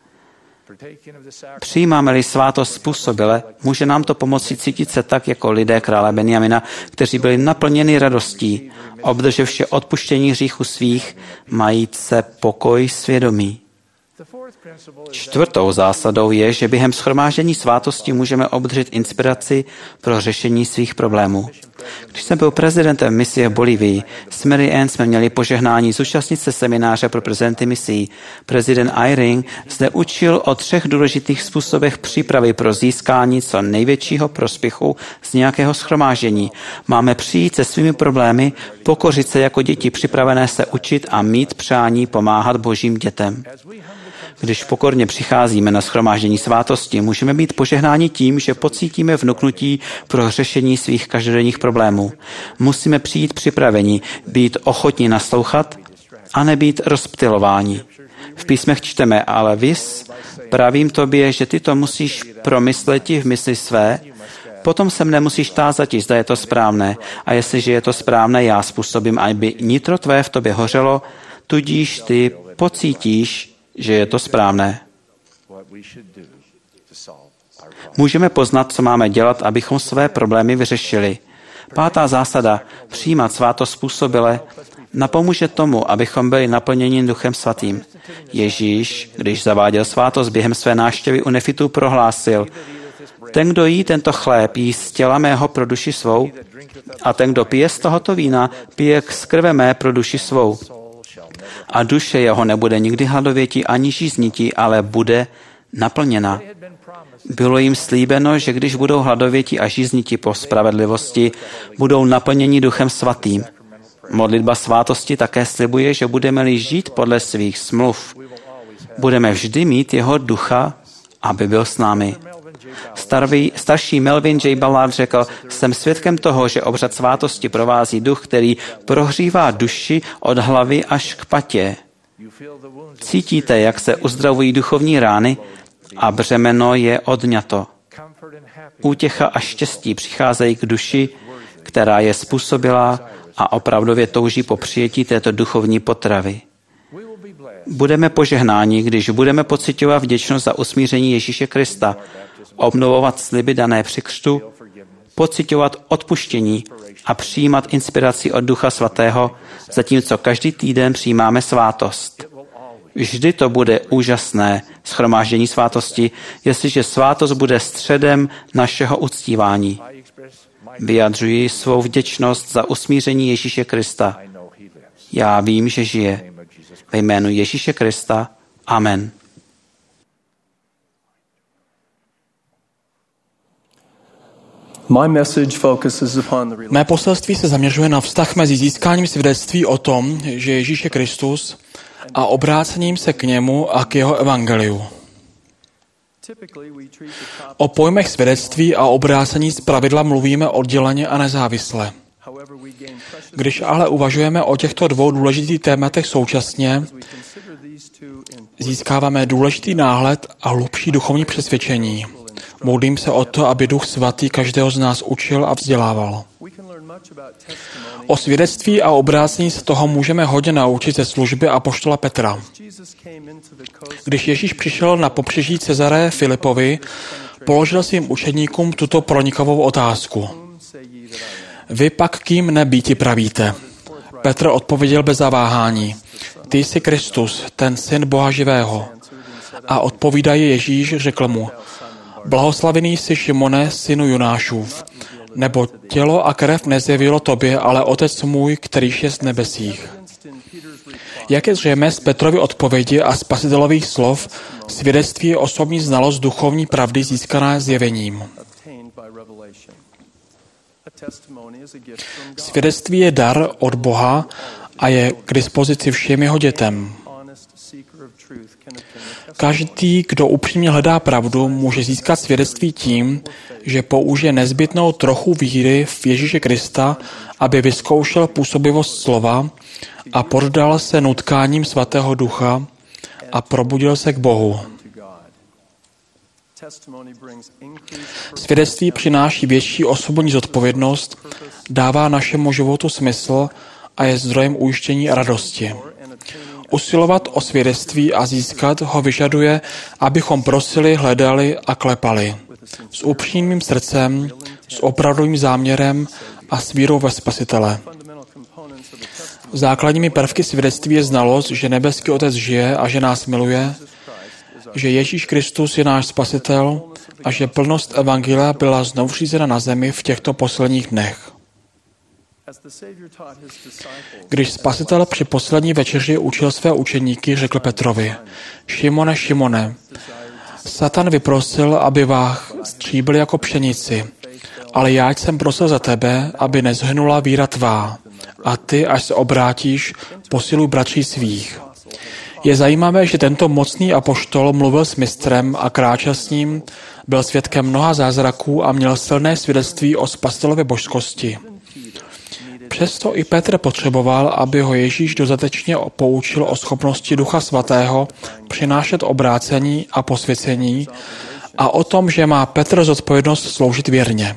Přijímáme-li svátost způsobile, může nám to pomoci cítit se tak, jako lidé krále Benjamina, kteří byli naplněni radostí, obdrževši odpuštění hříchu svých, majíce pokoj svědomí. Čtvrtou zásadou je, že během shromáždění svátosti můžeme obdržet inspiraci pro řešení svých problémů. Když jsem byl prezidentem misie v Bolívii, s Mary Ann jsme měli požehnání zúčastnit se semináře pro prezidenty misií. Prezident Eyring zde učil o 3 důležitých způsobech přípravy pro získání co největšího prospěchu z nějakého shromáždění. Máme přijít se svými problémy, pokořit se jako děti připravené se učit a mít přání pomáhat Božím dětem. Když pokorně přicházíme na shromáždění svátosti, můžeme být požehnáni tím, že pocítíme vnuknutí pro řešení svých každodenních problémů. Musíme přijít připraveni, být ochotní naslouchat a nebýt rozptylováni. V písmech čteme, ale vys, pravím tobě, že ty to musíš promysleti v mysli své, potom se mne musíš tázati, zda je to správné. A jestliže je to správné, já způsobím, aby nitro tvé v tobě hořelo, tudíž ty pocítíš, že je to správné. Můžeme poznat, co máme dělat, abychom své problémy vyřešili. 5. zásada, přijímat svátost způsobile, napomůže tomu, abychom byli naplněni Duchem Svatým. Ježíš, když zaváděl svátost během své návštěvy u Nefitů, prohlásil, ten, kdo jí tento chléb, jí z těla mého pro duši svou, a ten, kdo pije z tohoto vína, pije z krve mé pro duši svou. a duše jeho nebude nikdy hladovětí ani žíznití, ale bude naplněna. Bylo jim slíbeno, že když budou hladovětí a žíznití po spravedlivosti, budou naplněni Duchem Svatým. Modlitba svátosti také slibuje, že budeme-li žít podle svých smluv, budeme vždy mít jeho ducha, aby byl s námi. Starší Melvin J. Ballard řekl, jsem svědkem toho, že obřad svátosti provází duch, který prohřívá duši od hlavy až k patě. Cítíte, jak se uzdravují duchovní rány a břemeno je odňato. Útěcha a štěstí přicházejí k duši, která je způsobila a opravdově touží po přijetí této duchovní potravy. Budeme požehnáni, když budeme pociťovat vděčnost za usmíření Ježíše Krista, obnovovat sliby dané při křtu, pociťovat odpuštění a přijímat inspiraci od Ducha Svatého, zatímco každý týden přijímáme svátost. Vždy to bude úžasné shromáždění svátosti, jestliže svátost bude středem našeho uctívání. Vyjadřuji svou vděčnost za usmíření Ježíše Krista. Já vím, že žije. Ve jménu Ježíše Krista. Amen. Mé poselství se zaměřuje na vztah mezi získáním svědectví o tom, že Ježíš je Kristus, a obrácením se k němu a k jeho evangeliu. O pojmech svědectví a obrácení zpravidla mluvíme odděleně a nezávisle. Když ale uvažujeme o těchto dvou důležitých tématech současně, získáváme důležitý náhled a hlubší duchovní přesvědčení. Modlím se o to, aby Duch Svatý každého z nás učil a vzdělával. O svědectví a obrácení se toho můžeme hodně naučit ze služby apoštola Petra. Když Ježíš přišel na pobřeží Cezareje Filipovi, položil svým učedníkům tuto pronikavou otázku. Vy pak kým nebýti pravíte? Petr odpověděl bez zaváhání. Ty jsi Kristus, ten syn Boha živého. A odpovídaje Ježíš řekl mu, blahoslavený jsi Šimone, synu Jonášův, nebo tělo a krev nezjevilo tobě, ale Otec můj, kterýž je v nebesích. Jak je zřejmé z Petrovy odpovědi a spasitelových slov, svědectví je osobní znalost duchovní pravdy získaná zjevením. Svědectví je dar od Boha a je k dispozici všem jeho dětem. Každý, kdo upřímně hledá pravdu, může získat svědectví tím, že použije nezbytnou trochu víry v Ježíše Krista, aby vyzkoušel působivost slova a poddal se nutkáním Svatého Ducha a probudil se k Bohu. Svědectví přináší větší osobní zodpovědnost, dává našemu životu smysl a je zdrojem ujištění a radosti. Usilovat o svědectví a získat ho vyžaduje, abychom prosili, hledali a klepali. S upřímným srdcem, s opravdovým záměrem a s vírou ve Spasitele. Základními prvky svědectví je znalost, že nebeský Otec žije a že nás miluje, že Ježíš Kristus je náš Spasitel a že plnost evangelia byla znovu řízena na zemi v těchto posledních dnech. Když Spasitel při poslední večeři učil své učeníky, řekl Petrovi, Šimone, Šimone, Satan vyprosil, aby vás stříbil jako pšenici, ale já jsem prosil za tebe, aby nezhynula víra tvá. A ty, až se obrátíš, posiluj bratří svých. Je zajímavé, že tento mocný apoštol mluvil s mistrem a kráčel s ním, byl svědkem mnoha zázraků a měl silné svědectví o Spasitelově božskosti. Přesto i Petr potřeboval, aby ho Ježíš dostatečně poučil o schopnosti Ducha Svatého přinášet obrácení a posvěcení a o tom, že má Petr zodpovědnost sloužit věrně.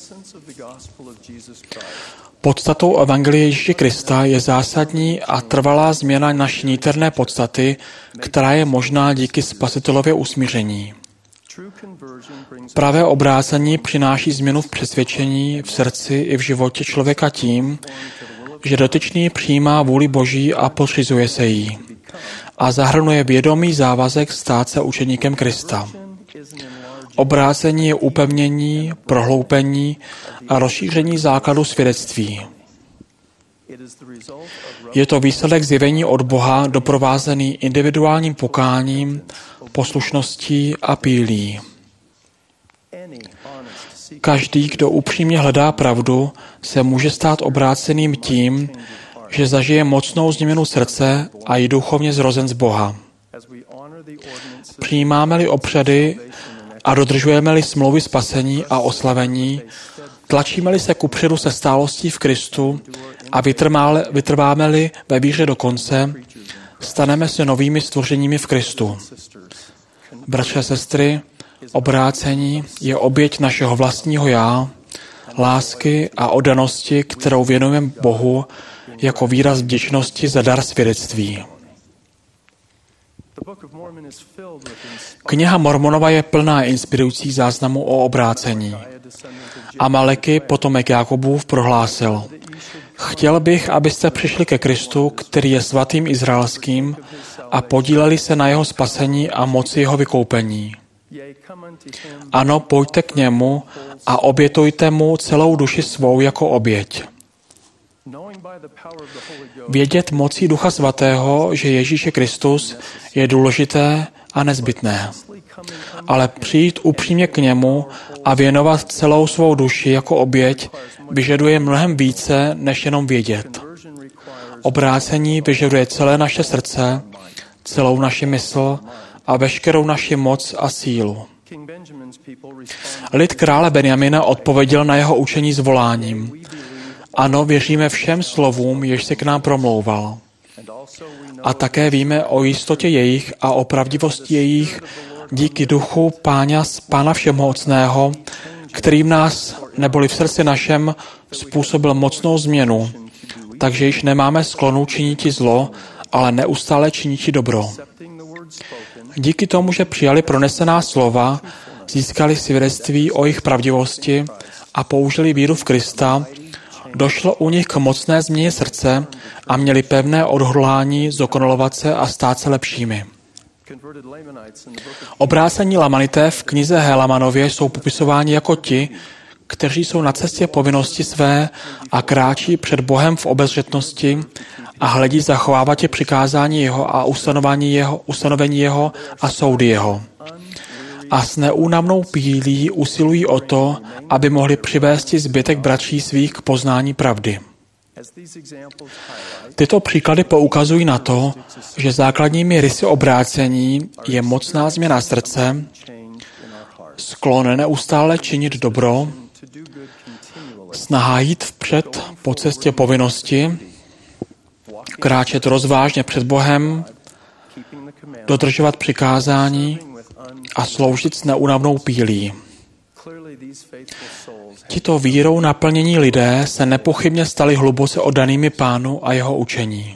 Podstatou evangelia Ježíše Krista je zásadní a trvalá změna naší niterné podstaty, která je možná díky Spasitelově usmíření. Pravé obrácení přináší změnu v přesvědčení, v srdci i v životě člověka tím, že dotyčný přijímá vůli Boží a podřizuje se jí a zahrnuje vědomý závazek stát se učeníkem Krista. Obrácení je upevnění, prohloubení a rozšíření základu svědectví. Je to výsledek zjevení od Boha doprovázený individuálním pokáním, poslušností a pílí. Každý, kdo upřímně hledá pravdu, se může stát obráceným tím, že zažije mocnou změnu srdce a je duchovně zrozen z Boha. Přijímáme-li obřady a dodržujeme-li smlouvy spasení a oslavení, tlačíme-li se kupředu se stálostí v Kristu a vytrváme-li ve víře do konce, staneme se novými stvořeními v Kristu. Bratři a sestry, obrácení je oběť našeho vlastního já, lásky a oddanosti, kterou věnujeme Bohu jako výraz vděčnosti za dar svědectví. Kniha Mormonova je plná inspirujících záznamů o obrácení. Amaleky, potomek Jákobův, prohlásil: Chtěl bych, abyste přišli ke Kristu, který je svatým izraelským, a podíleli se na jeho spasení a moci jeho vykoupení. Ano, pojďte k němu a obětujte mu celou duši svou jako oběť. Vědět mocí Ducha Svatého, že Ježíš je Kristus, je důležité a nezbytné. Ale přijít upřímně k němu a věnovat celou svou duši jako oběť vyžaduje mnohem více, než jenom vědět. Obrácení vyžaduje celé naše srdce, celou naši mysl a veškerou naši moc a sílu. Lid krále Benjamina odpověděl na jeho učení s voláním: Ano, věříme všem slovům, jež se k nám promlouval. A také víme o jistotě jejich a o pravdivosti jejich díky duchu Pána Všemohocného, kterým nás, neboli v srdci našem, způsobil mocnou změnu, takže již nemáme sklonu činiti zlo, ale neustále činiti dobro. Díky tomu, že přijali pronesená slova, získali svědectví o jejich pravdivosti a použili víru v Krista, došlo u nich k mocné změně srdce a měli pevné odhodlání zdokonalovat se a stát se lepšími. Obrácení Lamanité v knize Hélamanově jsou popisováni jako ti, kteří jsou na cestě povinnosti své a kráčí před Bohem v obezřetnosti a hledí zachovávat přikázání jeho a ustanovení jeho a soudy jeho. A s neúnavnou pílí usilují o to, aby mohli přivést zbytek bratří svých k poznání pravdy. Tyto příklady poukazují na to, že základními rysy obrácení je mocná změna srdce, sklon neustále činit dobro, snaha jít vpřed po cestě povinnosti, kráčet rozvážně před Bohem, dodržovat přikázání a sloužit s neúnavnou pílí. Tito vírou naplnění lidé se nepochybně stali hluboce oddanými Pánu a jeho učení.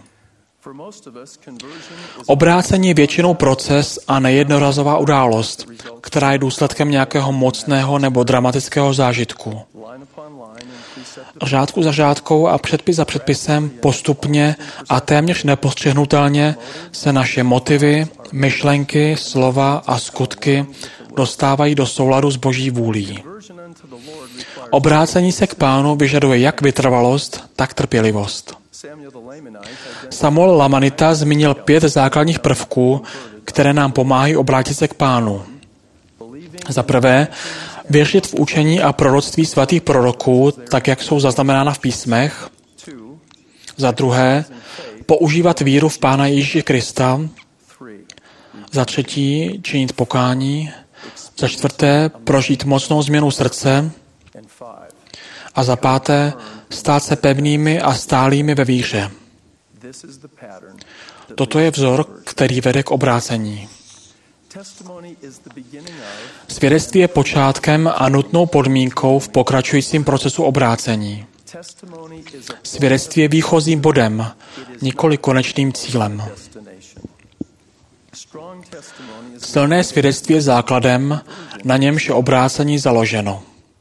Obrácení je většinou proces a nejednorazová událost, která je důsledkem nějakého mocného nebo dramatického zážitku. Řádku za řádkou a předpis za předpisem postupně a téměř nepostřehnutelně se naše motivy, myšlenky, slova a skutky dostávají do souladu s Boží vůlí. Obrácení se k Pánu vyžaduje jak vytrvalost, tak trpělivost. Samuel Lamanita zmínil 5 základních prvků, které nám pomáhají obrátit se k Pánu. Za prvé, věřit v učení a proroctví svatých proroků, tak jak jsou zaznamenána v písmech. Za druhé, používat víru v Pána Ježíše Krista. Za třetí, činit pokání. Za čtvrté, prožít mocnou změnu srdce. A za páté, stát se pevnými a stálými ve víře. Toto je vzor, který vede k obrácení. Svědectví je počátkem a nutnou podmínkou v pokračujícím procesu obrácení. Svědectví je výchozím bodem, nikoli konečným cílem. Silné svědectví je základem, na němž je obrácení založeno.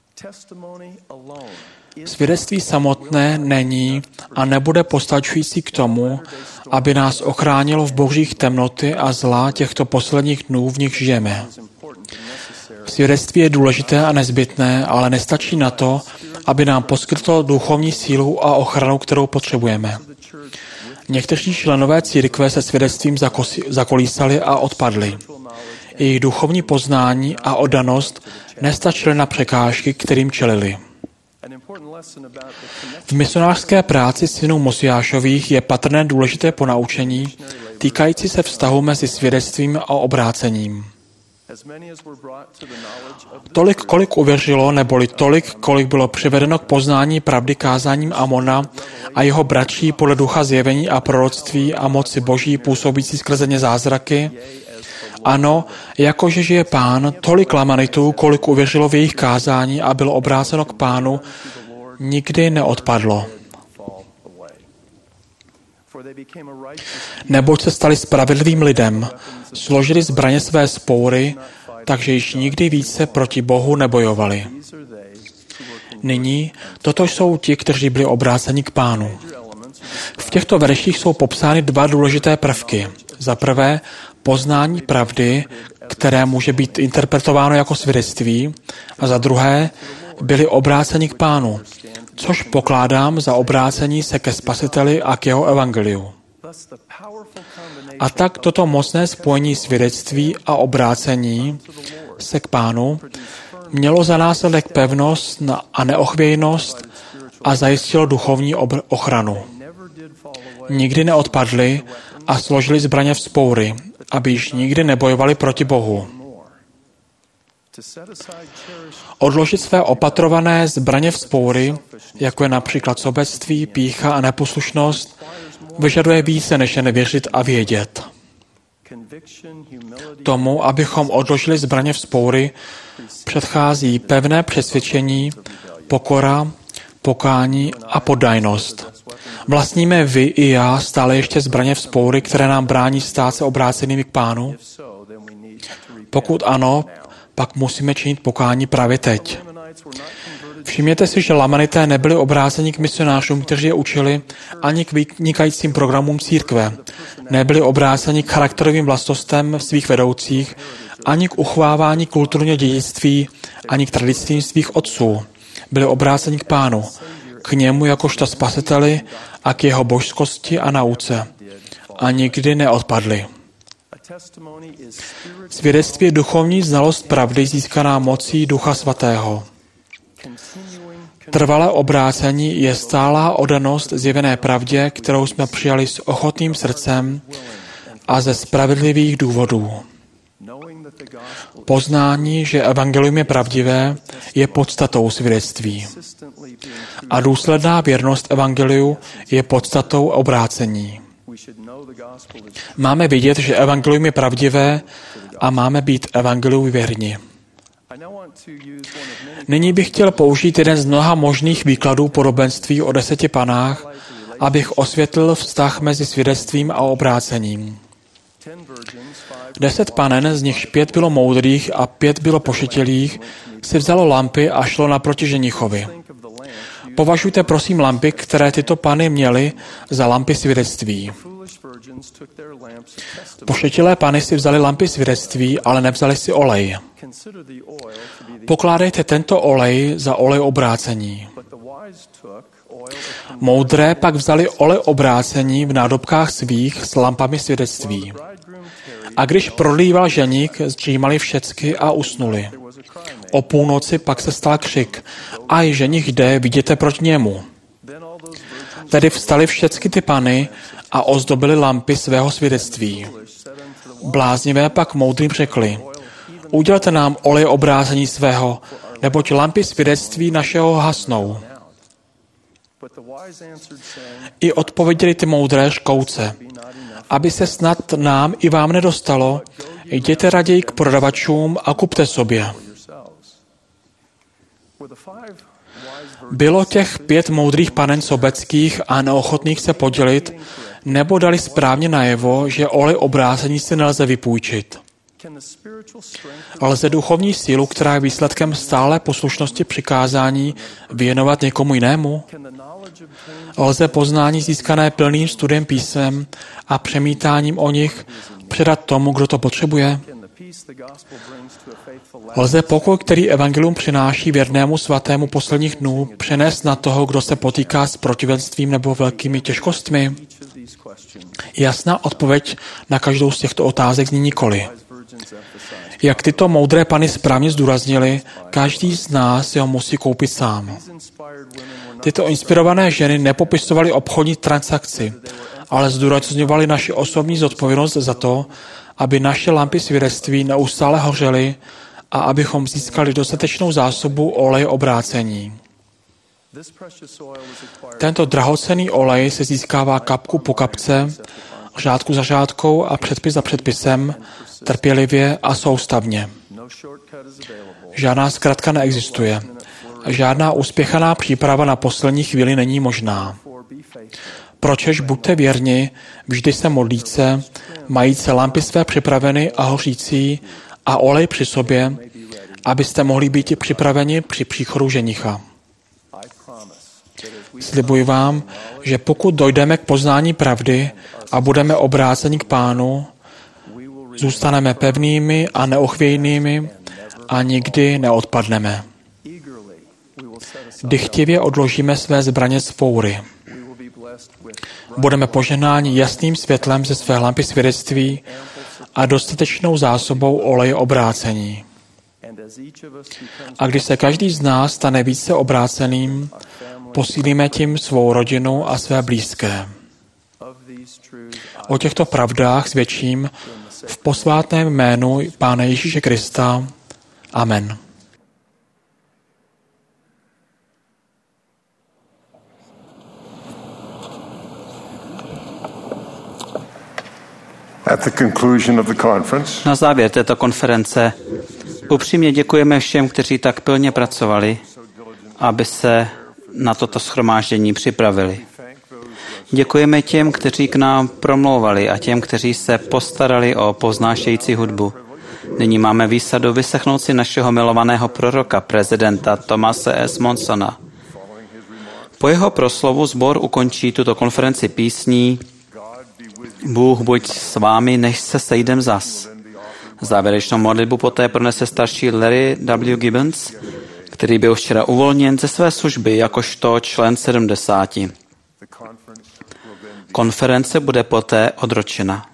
Svědectví samotné není a nebude postačující k tomu, aby nás ochránilo v bouřích temnoty a zla těchto posledních dnů, v nich žijeme. Svědectví je důležité a nezbytné, ale nestačí na to, aby nám poskytl duchovní sílu a ochranu, kterou potřebujeme. Někteří členové církve se svědectvím zakolísali a odpadli. Jejich duchovní poznání a oddanost nestačily na překážky, kterým čelili. V misionářské práci synů Mosiášových je patrné důležité ponaučení týkající se vztahu mezi svědectvím a obrácením. Tolik, kolik uvěřilo, neboli tolik, kolik bylo přivedeno k poznání pravdy kázáním Amona a jeho bratří podle ducha zjevení a proroctví a moci Boží působící skrze ně zázraky, ano, jakože žije Pán, tolik Lamanitů, kolik uvěřilo v jejich kázání a bylo obráceno k Pánu, nikdy neodpadlo. Neboť se stali spravedlivým lidem, složili zbraně své spoury, takže již nikdy více proti Bohu nebojovali. Nyní toto jsou ti, kteří byli obráceni k Pánu. V těchto verších jsou popsány dva důležité prvky. Za prvé, poznání pravdy, které může být interpretováno jako svědectví, a za druhé, byli obráceni k Pánu, což pokládám za obrácení se ke Spasiteli a k jeho evangeliu. A tak toto mocné spojení svědectví a obrácení se k Pánu mělo za následek pevnost a neochvějnost a zajistilo duchovní ochranu. Nikdy neodpadli a složili zbraně vzpoury, aby již nikdy nebojovali proti Bohu. Odložit své opatrované zbraně vzpoury, jako je například sobectví, pýcha a neposlušnost, vyžaduje více než jen věřit a vědět. Tomu, abychom odložili zbraně vzpoury, předchází pevné přesvědčení, pokora, pokání a poddajnost. Vlastníme vy i já stále ještě zbraně vzpoury, které nám brání stát se obrácenými k Pánu? Pokud ano, pak musíme činit pokání právě teď. Všimněte si, že Lamanité nebyli obráceni k misionářům, kteří je učili, ani k vynikajícím programům církve. Nebyli obráceni k charakterovým vlastnostem svých vedoucích, ani k uchovávání kulturního dědictví, ani k tradicím svých otců. Byli obráceni k Pánu, k němu jakožto Spasiteli a k jeho božskosti a nauce. A nikdy neodpadli. Svědectví je duchovní znalost pravdy získaná mocí Ducha Svatého. Trvalé obrácení je stálá oddanost zjevené pravdě, kterou jsme přijali s ochotným srdcem a ze spravedlivých důvodů. Poznání, že evangelium je pravdivé, je podstatou svědectví. A důsledná věrnost evangeliu je podstatou obrácení. Máme vidět, že evangelium je pravdivé a máme být evangeliu věrni. Nyní bych chtěl použít jeden z mnoha možných výkladů podobenství o 10 panách, abych osvětlil vztah mezi svědectvím a obrácením. 10 panen, z nichž 5 bylo moudrých a 5 bylo pošetilých, si vzalo lampy a šlo naproti ženichovi. Považujte prosím lampy, které tyto pany měly, za lampy svědectví. Pošetilé pany si vzali lampy svědectví, ale nevzali si olej. Pokládejte tento olej za olej obrácení. Moudré pak vzali olej obrácení v nádobkách svých s lampami svědectví. A když prolíval ženík, zdřímali všecky a usnuli. O půlnoci pak se stal křik. Aj ženich jde, viděte proti němu. Tedy vstali všecky ty pany a ozdobili lampy svého svědectví. Bláznivé pak moudrým řekli, udělte nám olej obrácení svého, neboť lampy svědectví našeho hasnou. I odpověděli ty moudré škouce, aby se snad nám i vám nedostalo, jděte raději k prodavačům a kupte sobě. Bylo těch 5 moudrých panen sobeckých a neochotných se podělit, nebo dali správně najevo, že olej obrácení si nelze vypůjčit. Lze duchovní sílu, která je výsledkem stále poslušnosti přikázání, věnovat někomu jinému? Lze poznání získané plným studiem písem a přemítáním o nich předat tomu, kdo to potřebuje? Lze pokoj, který evangelium přináší věrnému svatému posledních dnů, přenést na toho, kdo se potýká s protivenstvím nebo velkými těžkostmi? Jasná odpověď na každou z těchto otázek zní nikoli. Jak tyto moudré pany správně zdůraznili, každý z nás ho musí koupit sám. Tyto inspirované ženy nepopisovaly obchodní transakci, ale zdůrazňovaly naši osobní zodpovědnost za to, aby naše lampy svědectví neustále hořely a abychom získali dostatečnou zásobu oleje obrácení. Tento drahocenný olej se získává kapku po kapce, řádku za řádkou a předpis za předpisem, trpělivě a soustavně. Žádná zkratka neexistuje. Žádná uspěchaná příprava na poslední chvíli není možná. Pročež buďte věrni, vždy se modlíce, majíce lampy své připraveny a hořící a olej při sobě, abyste mohli být připraveni při příchodu ženicha. Slibuji vám, že pokud dojdeme k poznání pravdy a budeme obráceni k Pánu, zůstaneme pevnými a neochvějnými a nikdy neodpadneme. Dychtivě odložíme své zbraně z foury. Budeme požehnáni jasným světlem ze své lampy svědectví a dostatečnou zásobou oleje obrácení. A když se každý z nás stane více obráceným, posílíme tím svou rodinu a své blízké. O těchto pravdách svědčím v posvátném jménu Pána Ježíše Krista. Amen. Na závěr této konference upřímně děkujeme všem, kteří tak pilně pracovali, aby se na toto shromáždění připravili. Děkujeme těm, kteří k nám promlouvali a těm, kteří se postarali o povznášející hudbu. Nyní máme výsadu vyslechnout si našeho milovaného proroka, prezidenta Thomase S. Monsona. Po jeho proslovu sbor ukončí tuto konferenci písní Bůh buď s vámi, než se sejdem zas. Závěrečnou modlitbu poté pronese starší Larry W. Gibbons, který byl včera uvolněn ze své služby jakožto člen 70. Konference bude poté odročena.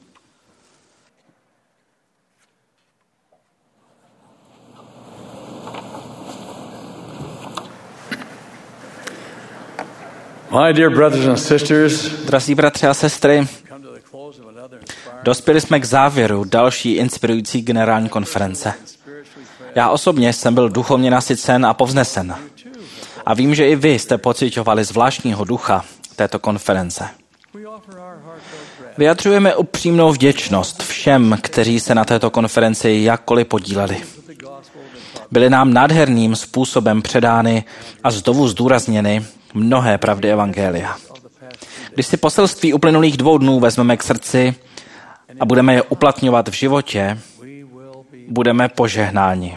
My dear brothers and sisters, Drazí bratři a sestry, dospěli jsme k závěru další inspirující generální konference. Já osobně jsem byl duchovně nasycen a povznesen. A vím, že i vy jste pociťovali zvláštního ducha této konference. Vyjadřujeme upřímnou vděčnost všem, kteří se na této konferenci jakkoliv podíleli. Byly nám nádherným způsobem předány a znovu zdůrazněny mnohé pravdy evangelia. Když si poselství uplynulých 2 dnů vezmeme k srdci a budeme je uplatňovat v životě, budeme požehnáni.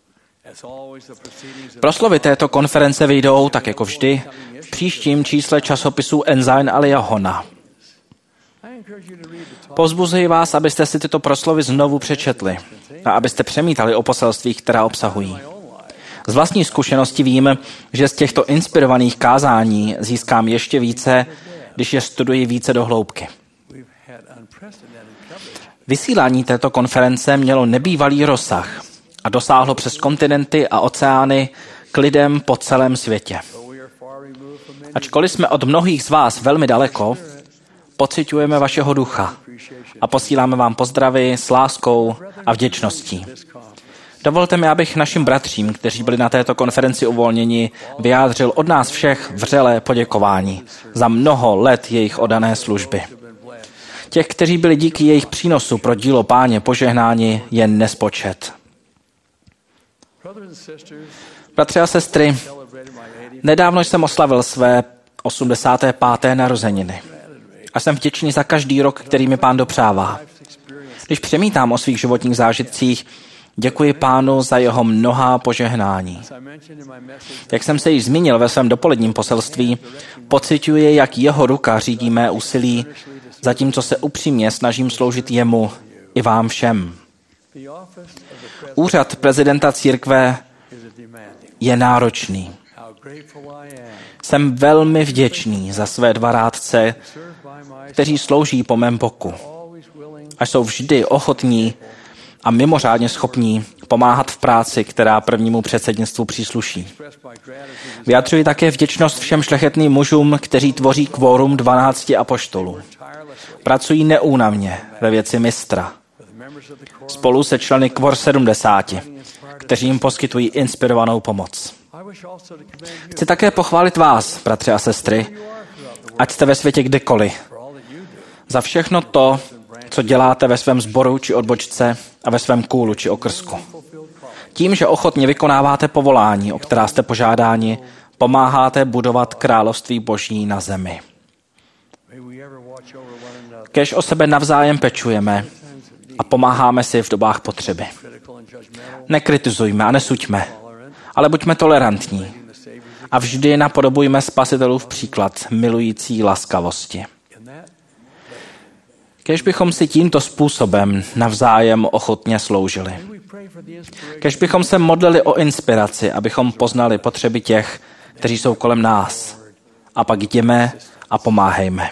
Proslovy této konference vyjdou, tak jako vždy, v příštím čísle časopisu Ensign a Liahona. Povzbuzuji vás, abyste si tyto proslovy znovu přečetli a abyste přemítali o poselstvích, která obsahují. Z vlastní zkušenosti vím, že z těchto inspirovaných kázání získám ještě více, když je studuji více do hloubky. Vysílání této konference mělo nebývalý rozsah a dosáhlo přes kontinenty a oceány k lidem po celém světě. Ačkoliv jsme od mnohých z vás velmi daleko, pociťujeme vašeho ducha a posíláme vám pozdravy s láskou a vděčností. Dovolte mi, abych našim bratřím, kteří byli na této konferenci uvolněni, vyjádřil od nás všech vřelé poděkování za mnoho let jejich oddané služby. Těch, kteří byli díky jejich přínosu pro dílo Páně požehnáni, je nespočet. Bratři a sestry, nedávno jsem oslavil své 85. narozeniny a jsem vděčný za každý rok, který mi Pán dopřává. Když přemítám o svých životních zážitcích, děkuji Pánu za jeho mnohá požehnání. Jak jsem se již zmínil ve svém dopoledním poselství, pociťuji, jak jeho ruka řídí mé úsilí, zatímco se upřímně snažím sloužit jemu i vám všem. Úřad prezidenta církve je náročný. Jsem velmi vděčný za své 2 rádce, kteří slouží po mém boku a jsou vždy ochotní a mimořádně schopní pomáhat v práci, která prvnímu předsednictvu přísluší. Vyjadřuji také vděčnost všem šlechetným mužům, kteří tvoří kvórum 12 apoštolů. Pracují neúnavně ve věci mistra. Spolu se členy kvor 70, kteří jim poskytují inspirovanou pomoc. Chci také pochválit vás, bratři a sestry, ať jste ve světě kdekoliv, za všechno to, co děláte ve svém sboru či odbočce a ve svém kůlu či okrsku. Tím, že ochotně vykonáváte povolání, o která jste požádáni, pomáháte budovat království Boží na zemi. Kéž o sebe navzájem pečujeme a pomáháme si v dobách potřeby. Nekritizujme a nesuďme, ale buďme tolerantní a vždy napodobujme Spasitelův příklad milující laskavosti. Kéž bychom si tímto způsobem navzájem ochotně sloužili. Kéž bychom se modlili o inspiraci, abychom poznali potřeby těch, kteří jsou kolem nás. A pak jdeme a pomáhejme.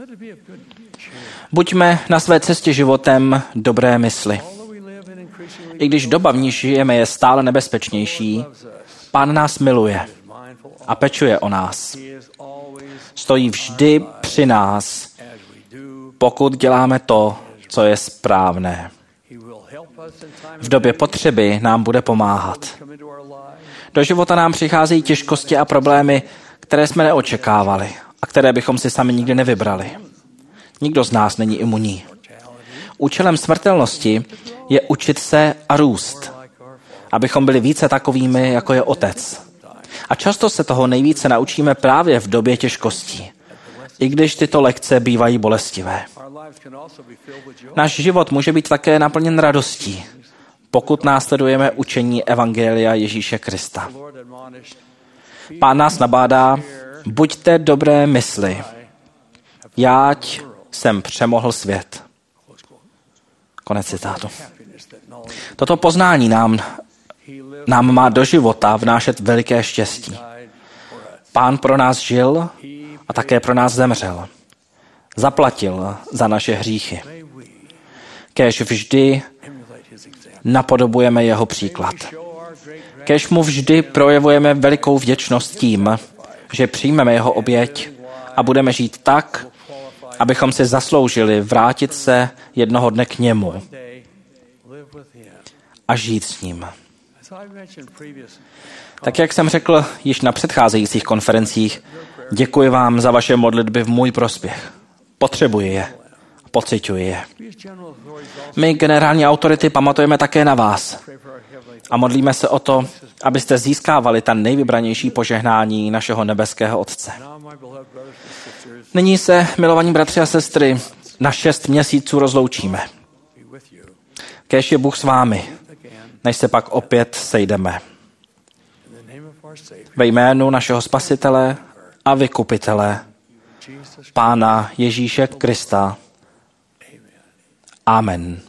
Buďme na své cestě životem dobré mysli. I když doba, v níž žijeme, je stále nebezpečnější, Pán nás miluje a pečuje o nás. Stojí vždy při nás, pokud děláme to, co je správné. V době potřeby nám bude pomáhat. Do života nám přicházejí těžkosti a problémy, které jsme neočekávali a které bychom si sami nikdy nevybrali. Nikdo z nás není imunní. Účelem smrtelnosti je učit se a růst, abychom byli více takovými, jako je Otec. A často se toho nejvíce naučíme právě v době těžkostí, i když tyto lekce bývají bolestivé. Náš život může být také naplněn radostí, pokud následujeme učení Evangelia Ježíše Krista. Pán nás nabádá, buďte dobré mysli, jáť jsem přemohl svět. Konec citátu. Toto poznání nám má do života vnášet veliké štěstí. Pán pro nás žil a také pro nás zemřel. Zaplatil za naše hříchy. Kéž vždy napodobujeme jeho příklad. Kéž mu vždy projevujeme velikou vděčnost tím, že přijmeme jeho oběť a budeme žít tak, abychom si zasloužili vrátit se jednoho dne k němu a žít s ním. Tak jak jsem řekl již na předcházejících konferencích, děkuji vám za vaše modlitby v můj prospěch. Potřebuji je. Pociťuji je. My, generální autority, pamatujeme také na vás a modlíme se o to, abyste získávali ta nejvybranější požehnání našeho nebeského Otce. Nyní se, milovaní bratři a sestry, na 6 měsíců rozloučíme. Kéž je Bůh s vámi, než se pak opět sejdeme. Ve jménu našeho Spasitele a Vykupitele, Pána Ježíše Krista. Amen.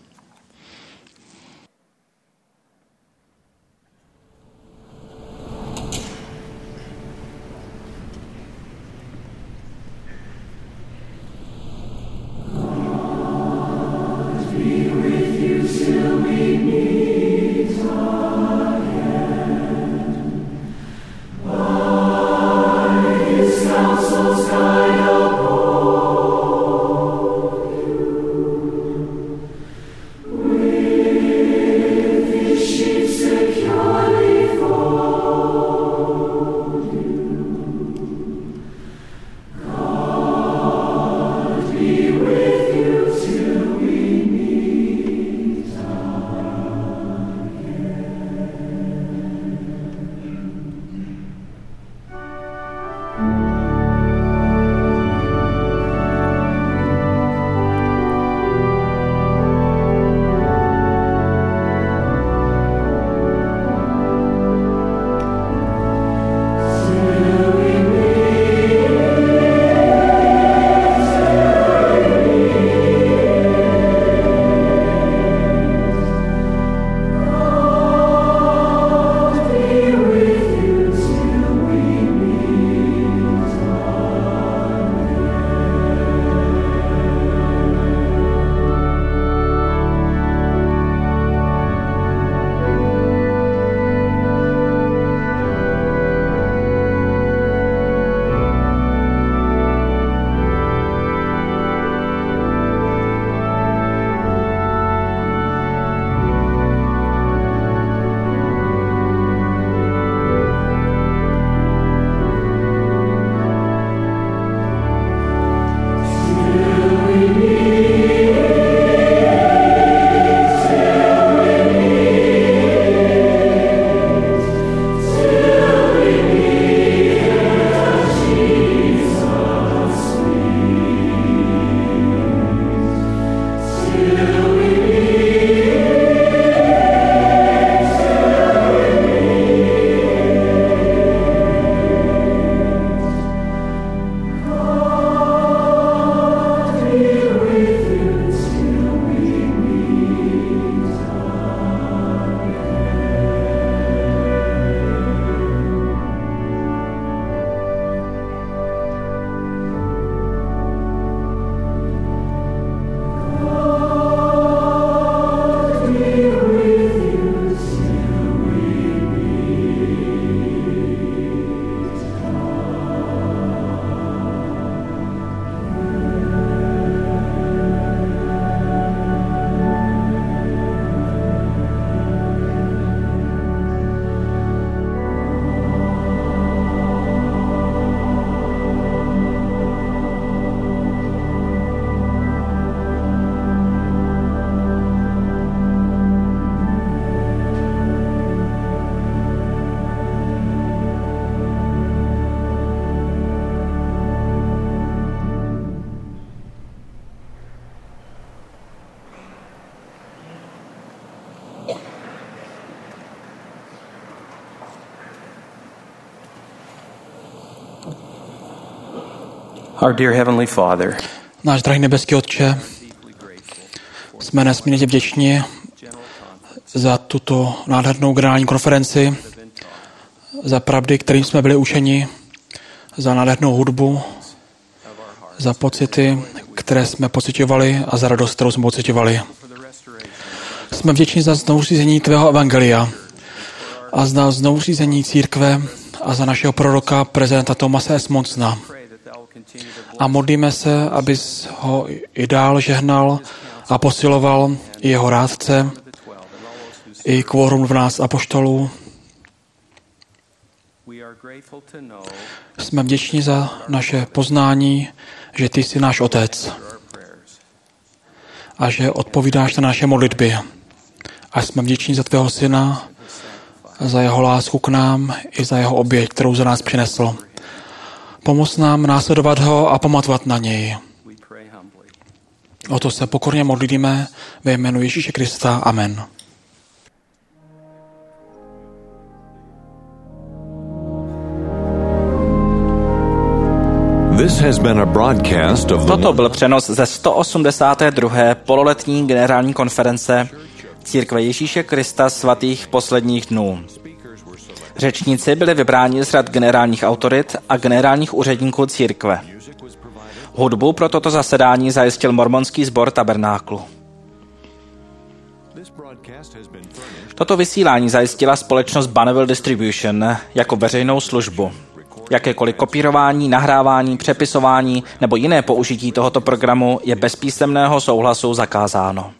Our dear Heavenly Father, Náš drahý nebeský Otče, jsme nesmírně vděční za tuto nádhernou generální konferenci, za pravdy, kterým jsme byli učeni, za nádhernou hudbu, za pocity, které jsme pociťovali a za radost, kterou jsme pociťovali. Jsme vděční za znovuzřízení tvého evangelia a za znovuzřízení církve a za našeho proroka, prezidenta Thomase S. Monsona. A modlíme se, abys ho i dál žehnal a posiloval i jeho rádce, i kvorum 12 apoštolů. Jsme vděční za naše poznání, že ty jsi náš Otec a že odpovídáš na naše modlitby. A jsme vděční za tvého syna, za jeho lásku k nám i za jeho oběť, kterou za nás přinesl. Pomoz nám následovat ho a pamatovat na něj. O to se pokorně modlíme ve jménu Ježíše Krista. Amen. Toto byl přenos ze 182. pololetní generální konference Církve Ježíše Krista svatých posledních dnů. Řečníci byli vybráni z řad generálních autorit a generálních úředníků církve. Hudbu pro toto zasedání zajistil mormonský sbor Tabernáklu. Toto vysílání zajistila společnost Bonneville Distribution jako veřejnou službu. Jakékoliv kopírování, nahrávání, přepisování nebo jiné použití tohoto programu je bez písemného souhlasu zakázáno.